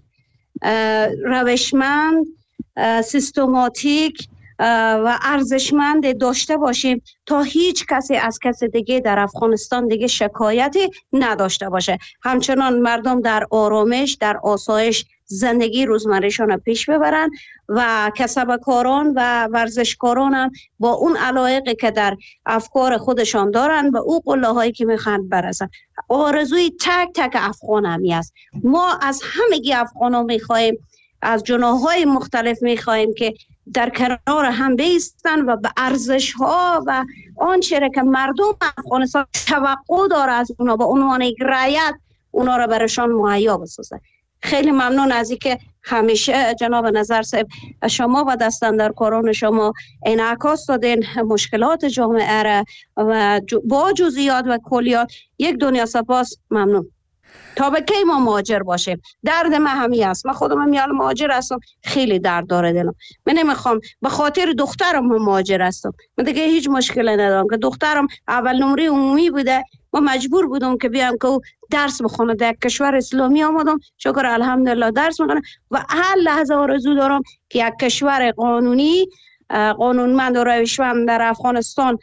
روشمند، سیستماتیک و ارزشمند داشته باشیم تا هیچ کسی از کسی دیگه در افغانستان دیگه شکایتی نداشته باشه. همچنان مردم در آرامش، در آسایش زندگی روزمرهشان پیش ببرن و کسبکاران و ورزشکاران هم با اون علایقی که در افکار خودشان دارن و او قله هایی که میخوان برسن. آرزوی تک تک افغان همی است. ما از همگی افغان ها میخواهیم، از جناح‌های مختلف میخواهیم که در کنار هم بیستن و به ارزش ها و آنچه که مردم افغانستان توقع داره از اونا به عنوان یک رعیت اونا را برشان مهیا بسازه. خیلی ممنون از اینکه همیشه جناب نظر صاحب شما و دستاندرکاران شما انعکاس دادین مشکلات جامعه را و با جزئیات و کلیات. یک دنیا سپاس، ممنون. تا به کی ما مهاجر باشیم؟ درد من همی است. من خودم میال مهاجر هستم، خیلی درد داره دلم. من نمیخوام به خاطر دخترم مهاجر هستم. من دیگه هیچ مشکلی ندارم که دخترم اول نمره عمومی بوده، ما مجبور بودم که بیام که درس بخونه. در کشور اسلامی آمدم، شکر الحمدلله درس میخونم و هر لحظه آرزو دارم که یک کشور قانونی، قانونمند و روشمند در افغانستان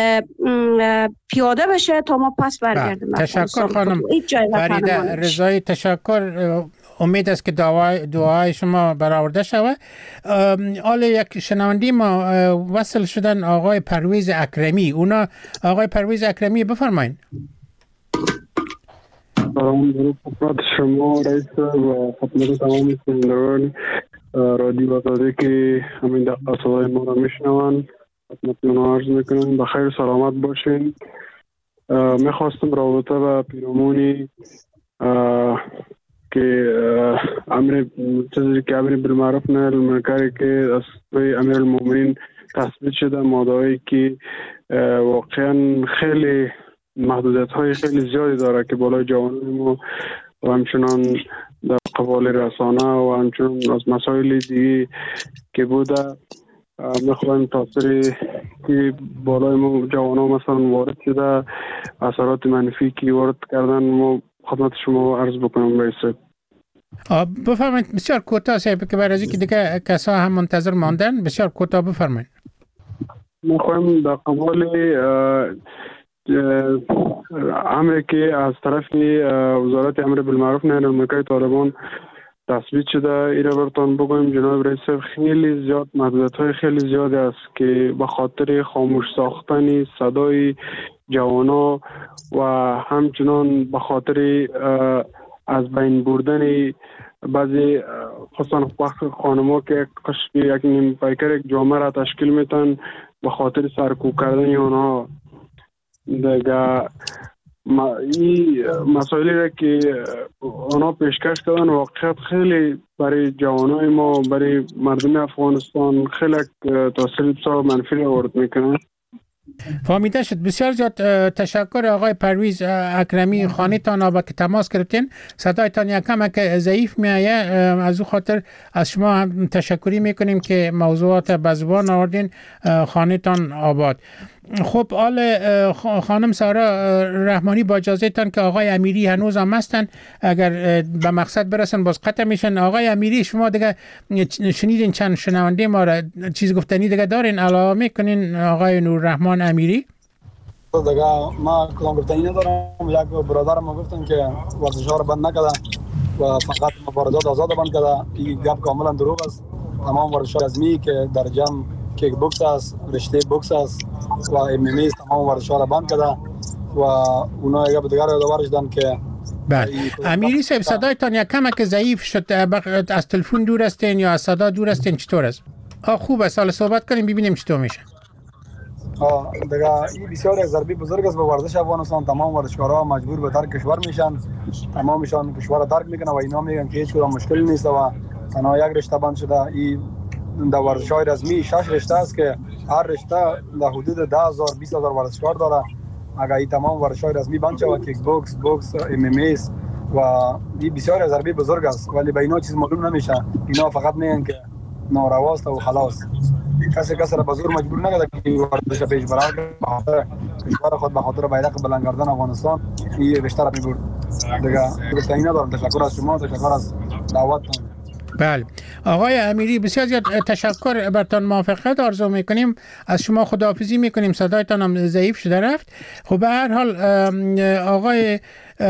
پیاده بشه تا ما پس برگردیم. تشکر خانم فریده رضایی، تشکر. امید است که دعای شما برآورده شود. حالا یک شنونده ما وصل شدن، آقای پرویز اکرمی. آقای پرویز اکرمی بفرمایید. سلام درود خدمت شما رئیس و خدمت تمام شنوندگان رادیو آزادی که همین دقیقه صدای ما را میشنوند. خدمتتون عرض میکنم بخیر سلامت باشین. میخواستم رابطه با پیرامونی که چیزی که امر بالمعروف نهی عن المنکر که از امیر المؤمنین تثبیت شده، ماده‌ای که واقعا خیلی محدودیت های خیلی زیادی داره که بالای جوانان ما و همچنان در قبال رسانه و همچنان از مسائل دیگه که بوده میخوایم تاثیری که بالای ما جوان ها مثلا وارد شده، اثرات منفی که وارد کردن، ما خدمت شما عرض بکنم رئیس. بفرمایید. بسیار کوتاه صاحب که برای که دیگه کسا هم منتظر ماندن، بسیار کوتاه بفرمایید. میخوایم در قبال امری که از طرف وزارت امر بالمعروف نهی عن المنکر طالبان تثبیت شده ایره برتان بگویم جناب رئیس، خیلی زیاد محدودیت‌های خیلی زیاد است که به خاطر خاموش ساختن صدای جوانا و همچنان به خاطر از بین بردن بعضی خصوصا خانم‌ها که یک نیم پیکر یک جامعه را تشکیل میتن به خاطر سرکوب کردن آنها دیگه این مسائلی را که اونا پیشکش کردن واقعیت خیلی برای جوانای ما، برای مردم افغانستان خیلی تاثیر بسیار منفی را وارد میکنن. فهمیده شد. بسیار زیاد تشکر آقای پرویز اکرمی. خانه تان با که تماس گرفتین، صدایتان یکم که ضعیف میایه، از او خاطر از شما هم تشکری میکنیم که موضوعات به زبان آوردین. خانه تان آباد. خب خانم سارا رحمانی، با اجازه تان که آقای امیری هنوز هم هستن، اگر به مقصد برسن باز قطع میشن. آقای امیری شما دیگه شنیدین چند شنونده ما را چیز گفتنی دیگه دارین علاوه میکنین آقای نوررحمان امیری؟ دیگه ما کلام گفتنی ندارم. یک برادر ما گفتن که ورزش‌ها رو بند نکرده و فقط مبارزات آزاد بند کرده. این گپ کاملا دروغ است. تمام ورزش‌های رزمی که در جمع کیک بوکس است، رشته بوکس است و MMA تمام ورزش‌ها را بند کرده و اونا یک به دیگر یادآورش دادن که بله. امیری صاحب صدایتان یک کمک ضعیف شد، از تلفن دور هستین یا از صدا دور هستین؟ چطور است؟ خوب است، حالا صحبت کنیم ببینیم چطور میشه. دیگه این بسیار از ضربه بزرگ است به ورزش افغانستان. تمام ورزشکارا مجبور به ترک کشور میشن، تمامشان کشور ترک میکنن و اینا میگن که هیچ کدام مشکل نیست و تنها یک رشته بند شده. این در ورزش‌های رسمی 6 رشته است که هر رشته در حدود 10,000 20,000 ورزشکار داره. اگر این تمام ورزش‌های رسمی بند شود، کیک بوکس، بوکس، MMA و این بسیار از ضربه بزرگ است، ولی به اینا چیز معلوم نمیشه. اینا فقط میگن که نارواست و خلاص. کسی را به زور مجبور نکرده که ورزش پیش بره. کشور خود به خاطر بیرق بلند کردن افغانستان این رشته را میبرد. دیگه اینا دارم. تشکر از شما، تشکر از دعوتتون. بله آقای امیری بسیار زیاد تشکر، برتان موافقت آرزو میکنیم، از شما خداحافظی میکنیم، صدایتان هم ضعیف شده رفت. خب به هر حال آقای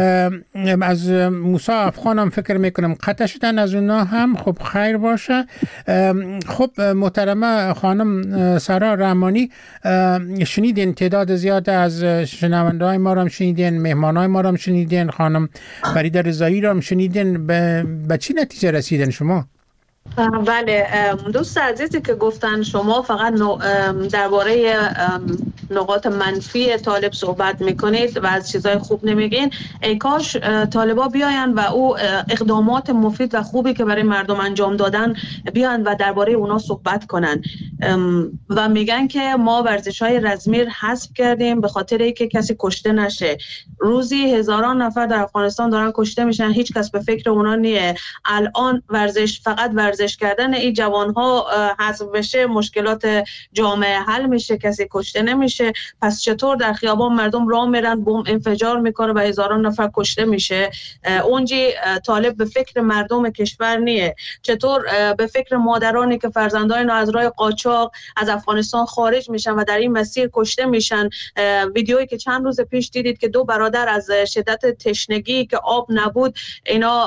از موسی افغان هم فکر میکنم قطع شدن، از اونا هم خب خیر باشه. خب محترمه خانم سارا رحمانی، شنیدین تعداد زیاد از شنونده‌های ما رو هم شنیدین، مهمانای ما رو هم شنیدین، خانم فریده رضایی رو هم شنیدین. به چی نتیجه رسیدین شما؟ بله دوست عزیزی که گفتن شما فقط درباره نقاط منفی طالب صحبت میکنید و از چیزای خوب نمیگین. ای کاش طالبا بیاین و او اقدامات مفید و خوبی که برای مردم انجام دادن بیاین و درباره اونا صحبت کنن. و میگن که ما ورزش‌های رزمی حذف کردیم به خاطر اینکه کسی کشته نشه. روزی هزاران نفر در افغانستان دارن کشته میشن، هیچ کس به فکر اونا نیه. الان فقط ورزش کردن این جوانها حذف بشه، مشکلات جامعه حل میشه، کسی کشته نمیشه. پس چطور در خیابان مردم راه میرن، بمب انفجار میکنه و هزاران نفر کشته میشه؟ اونجی طالب به فکر مردم کشور نیه. چطور به فکر مادرانی که فرزندان از راه قاچاق از افغانستان خارج میشن و در این مسیر کشته میشن؟ ویدیویی که چند روز پیش دیدید که دو برادر از شدت تشنگی که آب نبود اینا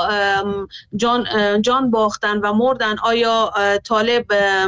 جان باختن و مردن. آیا طالب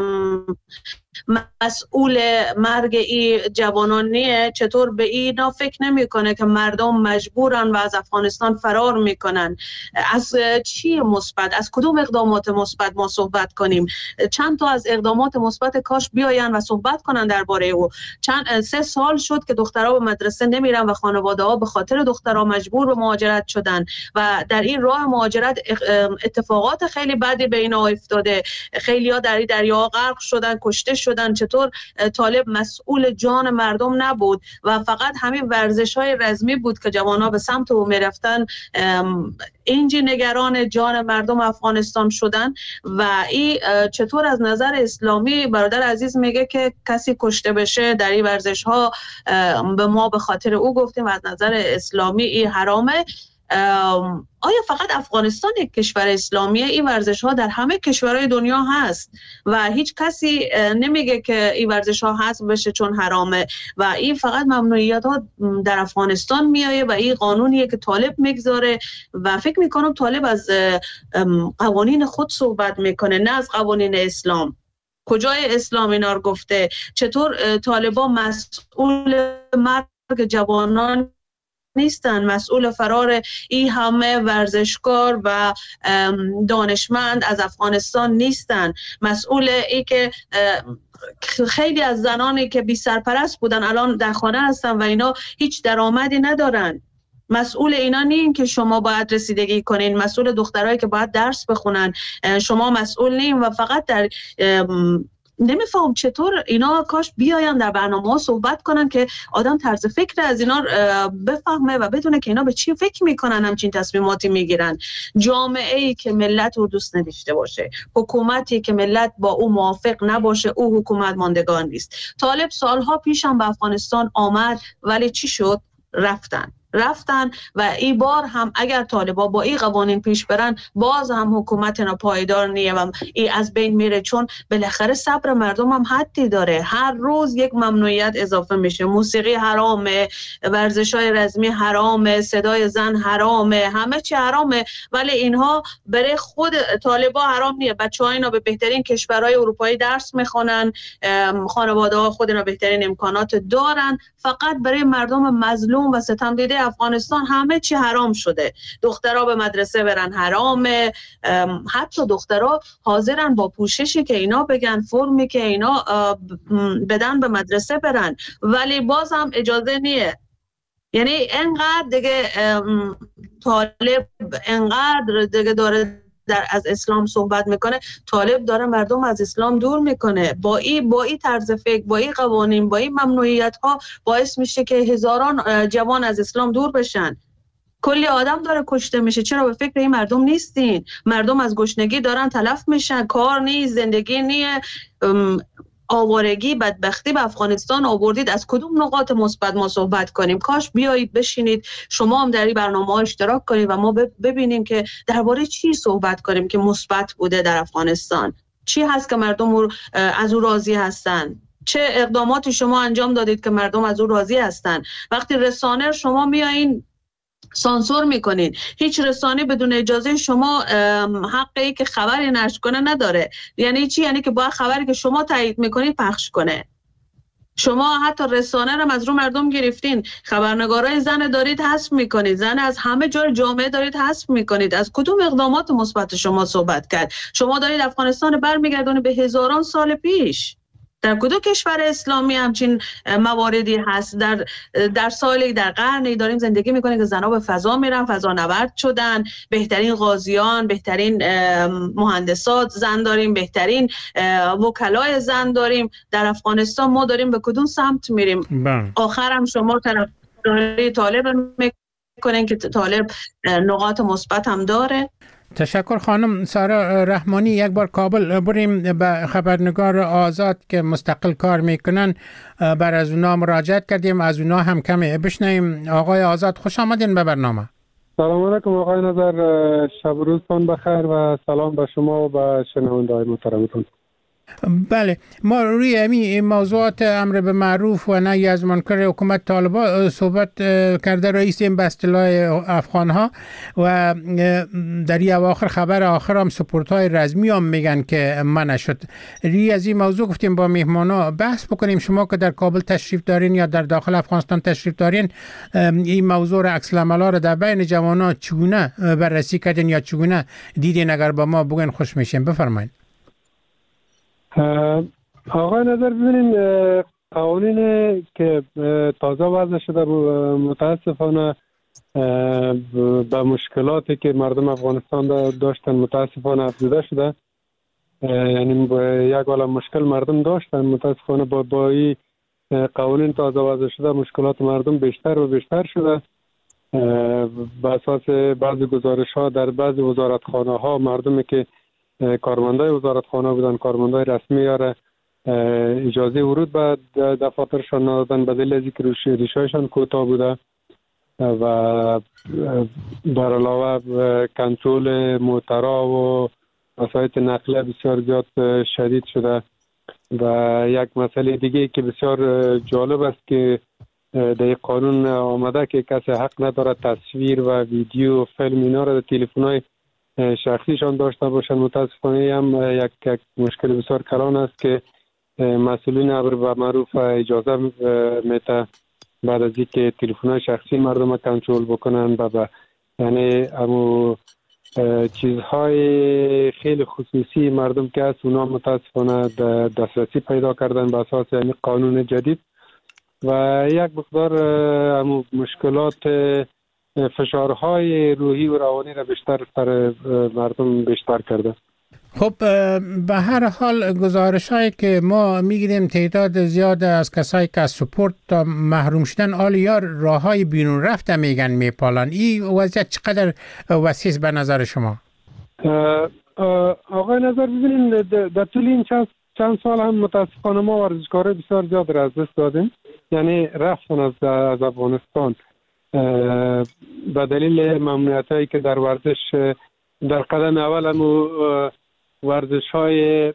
مسئول مرگ این جوانان نیه؟ چطور به اینا فکر نمیکنه که مردم مجبورن و از افغانستان فرار میکنن؟ از چی مثبت، از کدوم اقدامات مثبت ما صحبت کنیم؟ چند تا از اقدامات مثبت کاش بیاین و صحبت کنن درباره او. 3 سال شد که دخترها به مدرسه نمیرن و خانواده ها به خاطر دخترها مجبور به مهاجرت شدن و در این راه مهاجرت اتفاقات خیلی بدی به اینا افتاده. خیلی‌ها در این دریا غرق شدن، کشته شدن. چطور طالب مسئول جان مردم نبود و فقط همین ورزش‌های رزمی بود که جوان‌ها به سمت او می‌رفتن؟ اینجی نگران جان مردم افغانستان شدن. و این چطور از نظر اسلامی برادر عزیز میگه که کسی کشته بشه در این ورزش‌ها به ما به خاطر او گفتیم و از نظر اسلامی این حرامه. آیا فقط افغانستان یک کشور اسلامیه؟ این ورزش ها در همه کشورهای دنیا هست و هیچ کسی نمیگه که این ورزش ها حذف بشه چون حرامه و این فقط ممنوعیت ها در افغانستان میایه و این قانونیه که طالب میگذاره و فکر میکنم طالب از قوانین خود صحبت میکنه نه از قوانین اسلام. کجای اسلام اینا رو گفته؟ چطور طالبا مسئول مرگ جوانان نیستن، مسئول فرار این همه ورزشکار و دانشمند از افغانستان نیستن، مسئول ای که خیلی از زنانی که بی سرپرست بودن الان در خانه هستن و اینا هیچ درآمدی ندارن. مسئول اینا نین که شما باید رسیدگی کنین، مسئول دخترایی که باید درس بخونن شما مسئول نین و فقط در نمیفهم چطور اینا کاش بیاین در برنامه صحبت کنن که آدم طرز فکر از اینا بفهمه و بدونه که اینا به چی فکر میکنن همچین تصمیماتی میگیرن. جامعه ای که ملت رو دوست نداشته باشه، حکومتی که ملت با او موافق نباشه، او حکومت ماندگار نیست. طالب سالها پیش هم به افغانستان آمد ولی چی شد؟ رفتن و این بار هم اگر طالبا با این قوانین پیش برن باز هم حکومت پایدار نیه و این از بین میره، چون بالاخره صبر مردم هم حدی داره. هر روز یک ممنوعیت اضافه میشه. موسیقی حرامه، ورزش‌های رزمی حرامه، صدای زن حرامه، همه چی حرامه، ولی اینها برای خود طالبا حرام نیه. بچه‌ها اینا به بهترین کشورهای اروپایی درس میخونن، خانواده‌ها خود اینا بهترین امکانات دارن، فقط برای مردم مظلوم و ستم دیده افغانستان همه چی حرام شده. دخترها به مدرسه برن حرامه، حتی دخترها حاضرن با پوششی که اینا بگن، فرمی که اینا بدن به مدرسه برن، ولی باز هم اجازه نیه. یعنی انقدر دیگه طالب انقدر دیگه داره از اسلام صحبت میکنه، طالب داره مردم از اسلام دور میکنه. با این طرز فکر، با این قوانین، با این ممنوعیت ها باعث میشه که هزاران جوان از اسلام دور بشن. کلی آدم داره کشته میشه. چرا به فکر این مردم نیستین؟ مردم از گشنگی دارن تلف میشن، کار نیست، زندگی نیه، آوارگی، بدبختی به افغانستان آوردید. از کدوم نقاط مثبت ما صحبت کنیم؟ کاش بیایید بشینید شما هم در این برنامه ها اشتراک کنید و ما ببینیم که درباره چی صحبت کنیم که مثبت بوده در افغانستان. چی هست که مردم از او راضی هستن؟ چه اقداماتی شما انجام دادید که مردم از او راضی هستن؟ وقتی رسانه شما میایین سانسور میکنین، هیچ رسانه بدون اجازه شما حقی که خبری نشر کنه نداره. یعنی چی؟ یعنی که باید خبری که شما تایید میکنید پخش کنه. شما حتی رسانه رو از رو مردم گرفتین، خبرنگارای زن دارید حذف میکنید، زن از همه جای جامعه دارید حذف میکنید. از کدوم اقدامات مثبت شما صحبت کرد؟ شما دارید افغانستان برمیگردونید به هزاران سال پیش. در کدوم کشور اسلامی همچین مواردی هست؟ در سالی، در قرنی داریم زندگی میکنیم که زنها به فضا میرن، فضا نورد شدن، بهترین قاضیان، بهترین مهندسات زن داریم، بهترین وکلای زن داریم. در افغانستان ما داریم به کدوم سمت میریم؟ آخرم شما طرفداری طالب میکنین که طالب نقاط مثبت هم داره. تشکر خانم سارا رحمانی. یک بار کابل بریم به خبرنگار آزاد که مستقل کار میکنن، بر از اونا مراجعت کردیم، از اونا هم کمی بشنویم. آقای آزاد خوش آمدین به برنامه. سلام علیکم آقای نظر، شب و روزتون بخیر و سلام به شما و به شنونده‌های محترمتون. بله، ما روی این موضوعات امر به معروف و نهی از منکر حکومت طالبان صحبت کرده رئیس این به اصطلاح افغان ها و در این اواخر خبر آخر هم سپورت های رزمی هم میگن که منع شد. روی از این موضوع گفتیم با مهمانا بحث بکنیم. شما که در کابل تشریف دارین یا در داخل افغانستان تشریف دارین، این موضوع را عکس العملا را در بین جوانان چگونه بررسی کردین یا چگونه دیدین؟ اگر با ما بگین خوش میشیم. بفرمایید. آقای نظر، ببینید قوانین که تازه وضع شده متاسفانه به مشکلاتی که مردم افغانستان داشتن متاسفانه افزوده شده. یعنی یک عالم مشکل مردم داشتن، متاسفانه با این قوانین تازه وضع شده مشکلات مردم بیشتر و بیشتر شده. به اساس بعضی گزارش ها در بعضی وزارتخانه ها مردمی که کارمندای وزارتخانه بودن، کارمندای رسمی یاره اجازه ورود به دفاترشان ندادن به دلیل از اینکه ریشه‌شان کوتاه بوده و در علاوه کنترل موترها و وسایط نقلیه بسیار زیاد شدید شده. و یک مسئله دیگه که بسیار جالب است که در قانون آمده که کسی حق نداره تصویر و ویدیو و فیلم اینا را در تلفن‌های شخصیشان داشته باشند. متاسفانه هم یک مشکل بسیار کلان است که مسئولین امر به معروف اجازه میته بعد از اینکه تلفن‌های شخصی مردم را کنترل بکنن و یعنی امو چیزهای خیلی خصوصی مردم که هست اونا متاسفانه دسترسی پیدا کردن به اساس یعنی قانون جدید و یک مقدار امو مشکلات فشارهای روحی و روانی را بیشتر سر مردم بیشتر کرده. خب به هر حال گزارش هایی که ما میگیریم تعداد زیاد از کسایی که از سپورت محروم شدن آل یا راه های بیرون رفته میگن میپالن. این وضعیت چقدر وسیع به نظر شما؟ آقای نظر ببینید در طول این چند سال هم متاسفانه ما ورزشکارای بسیار زیاد را از دست دادیم. یعنی رفتن از افغانستان به دلیل ممنوعیت هایی که در ورزش در قدم اول هم ورزش های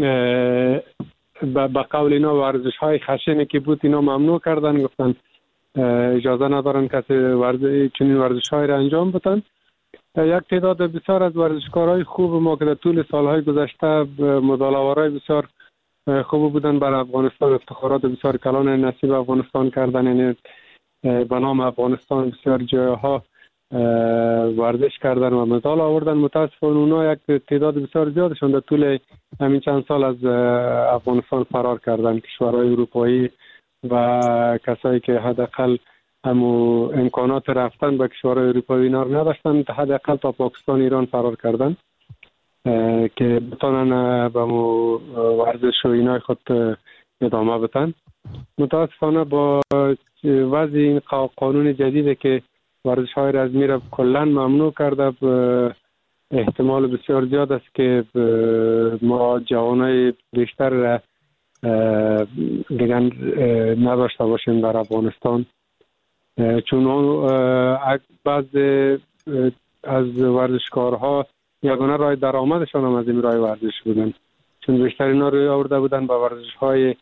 به قول اینا ورزش های خشنی که بود اینا ممنوع کردن، گفتن اجازه ندارن کسی چنین ورزش های را انجام بدن. یک تعداد بسیار از ورزشکارهای خوب ما که در طول سالهای گذشته مدال‌آورای بسیار خوب بودن برای افغانستان، افتخارات بسیار کلان نصیب افغانستان کردن. یعنی به نام افغانستان بسیار جایها ورزش کردن و مدال آوردن. متاسفانه اونا یک تعداد بسیار زیادشون در طول همین چند سال از افغانستان فرار کردن. کشورهای اروپایی و کسایی که حداقل همو امکانات رفتن به کشورهای اروپایی اینا رو نداشتن، حداقل تا پاکستان، ایران فرار کردن که بتونن به ورزش و اینای خود ادامه بدن. متاسفانه با وضع این قانون جدیدی که ورزش های رزمی را کلا ممنوع کرده، احتمال بسیار زیاد است که ما جوانای بیشتر را دیگر نداشته باشیم در افغانستان، چون بعض از ورزشکارها یگانه راه درآمدشان هم از این راه ورزش بودن، چون بیشتر اینا روی آورده بودن با ورزش های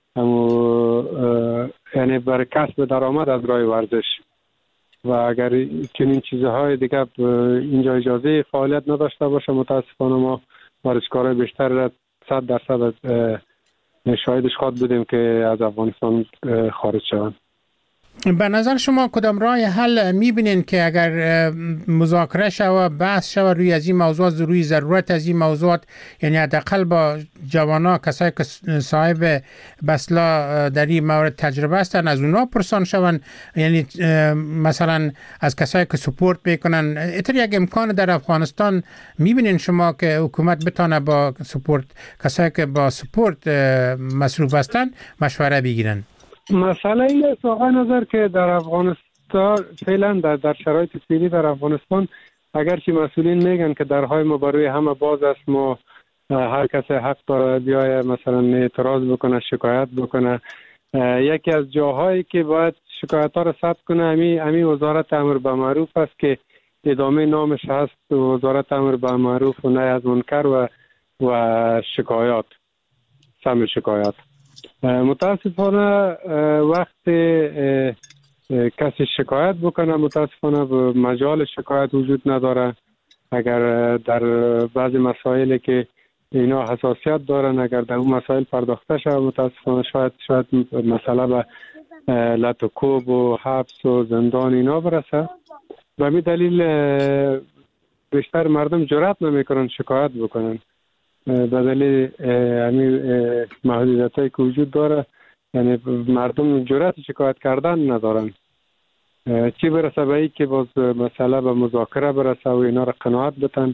یعنی برای کسب درآمد از راه ورزش. و اگر چنین چیزهای دیگه اینجا اجازه فعالیت نداشته باشه، متاسفانه ما ورزشکارای بیشتر 100% شاهدش خواهد بودیم که از افغانستان خارج شوند. به نظر شما کدام راه حل میبینین که اگر مذاکره شوه، بحث شوه روی از این موضوعات، روی ضرورت از این موضوعات، یعنی حداقل با جوانا، کسایی که صاحب بسلا در این مورد تجربه هستن، از اونا پرسان شون، یعنی مثلا از کسایی که سپورت میکنن. اتر یک امکان در افغانستان میبینین شما که حکومت بتانه با سپورت، کسایی که با سپورت مصروف هستن، مشوره بگیرن؟ مسئله این است واقعا نظر که در افغانستان فعلا در شرایط فعلی در افغانستان، اگرچه مسئولین میگن که درهای ما برای همه باز است، ما هر کسی حق داره بیایه مثلا اعتراض بکنه، شکایت بکنه. یکی از جاهایی که باید شکایت ها را ثبت کنه امی وزارت امر به معروف است که ادامه نامش هست وزارت امر به معروف و نهی از منکر و شکایات، سمع شکایت. متاسفانه وقتی کسی شکایت بکنه، متاسفانه مجال شکایت وجود نداره. اگر در بعضی مسائلی که اینا حساسیت دارن، اگر در اون مسائل پرداخته شود، متاسفانه شاید مسئله به لط و کوب و حبس و زندان اینا برسه. به همین دلیل بیشتر مردم جرأت نمیکنن شکایت بکنن، به دلیل همین محدودیتایی که وجود داره. یعنی مردم جرأت شکایت کردن ندارن، چی برسه به این که باز مسئله به مذاکره برسه و اینا را قناعت بتن.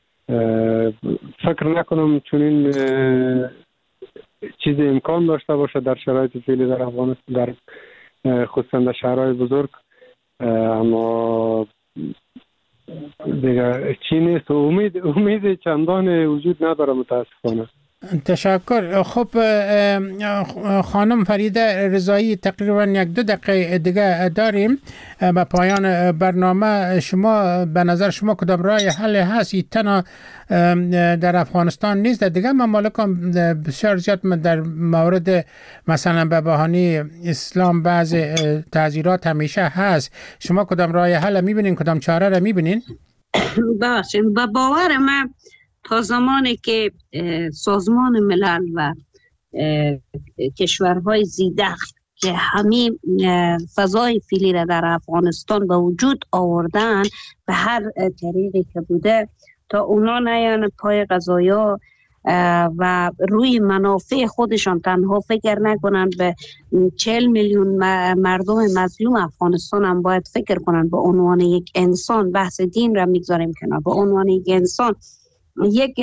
فکر نکنم چون این چیز امکان داشته باشه در شرایط فعلی در افغانستان، در خصوصا در شهرهای بزرگ. اما دیگه چی نیست، امید چندان وجود نداره متاسفانه. تشکر. خب خانم فریده رضایی، تقریبا 1-2 دقیقه دیگه داریم به پایان برنامه. شما به نظر شما کدام راه حل هست؟ تنها در افغانستان نیست، در دیگه ممالک هم بسیار زیاد در مورد مثلا به بهانه اسلام بعض تعذیرات همیشه هست. شما کدام راه حل میبینین، کدام چاره را میبینین؟ باشیم به باور من تا زمانی که سازمان ملل و کشورهای زیدخ که همین فضای فعلی را در افغانستان به وجود آوردن به هر طریقی که بوده، تا اونا نیان پای قضایا و روی منافع خودشان تنها فکر نکنن، به 40 میلیون مردم مظلوم افغانستان هم باید فکر کنن. به عنوان یک انسان، بحث دین را میگذاریم کنار، به عنوان یک انسان، یک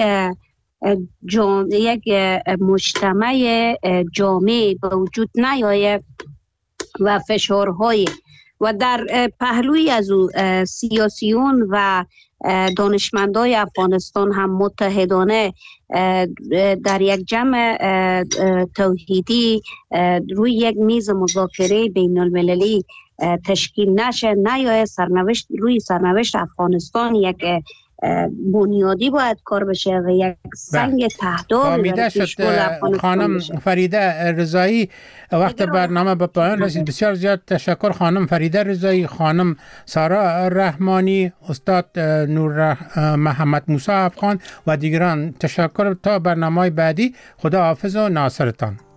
مجتمع جامع به وجود نیاید و فشارهای و در پهلوی از او سیاسیون و دانشمندای افغانستان هم متحدانه در یک جمع توحیدی روی یک میز مذاکره بین المللی تشکیل نشه، نیاید روی سرنوشت افغانستان یک بنیادی باید کار بشه و یک سنگ تهدار شد. خانم فریده رضایی، وقت برنامه به پایان رسید. بسیار زیاد تشکر خانم فریده رضایی، خانم سارا رحمانی، استاد نور محمد موسی افغان و دیگران. تشکر. تا برنامه بعدی، خدا حافظ و ناصرتان.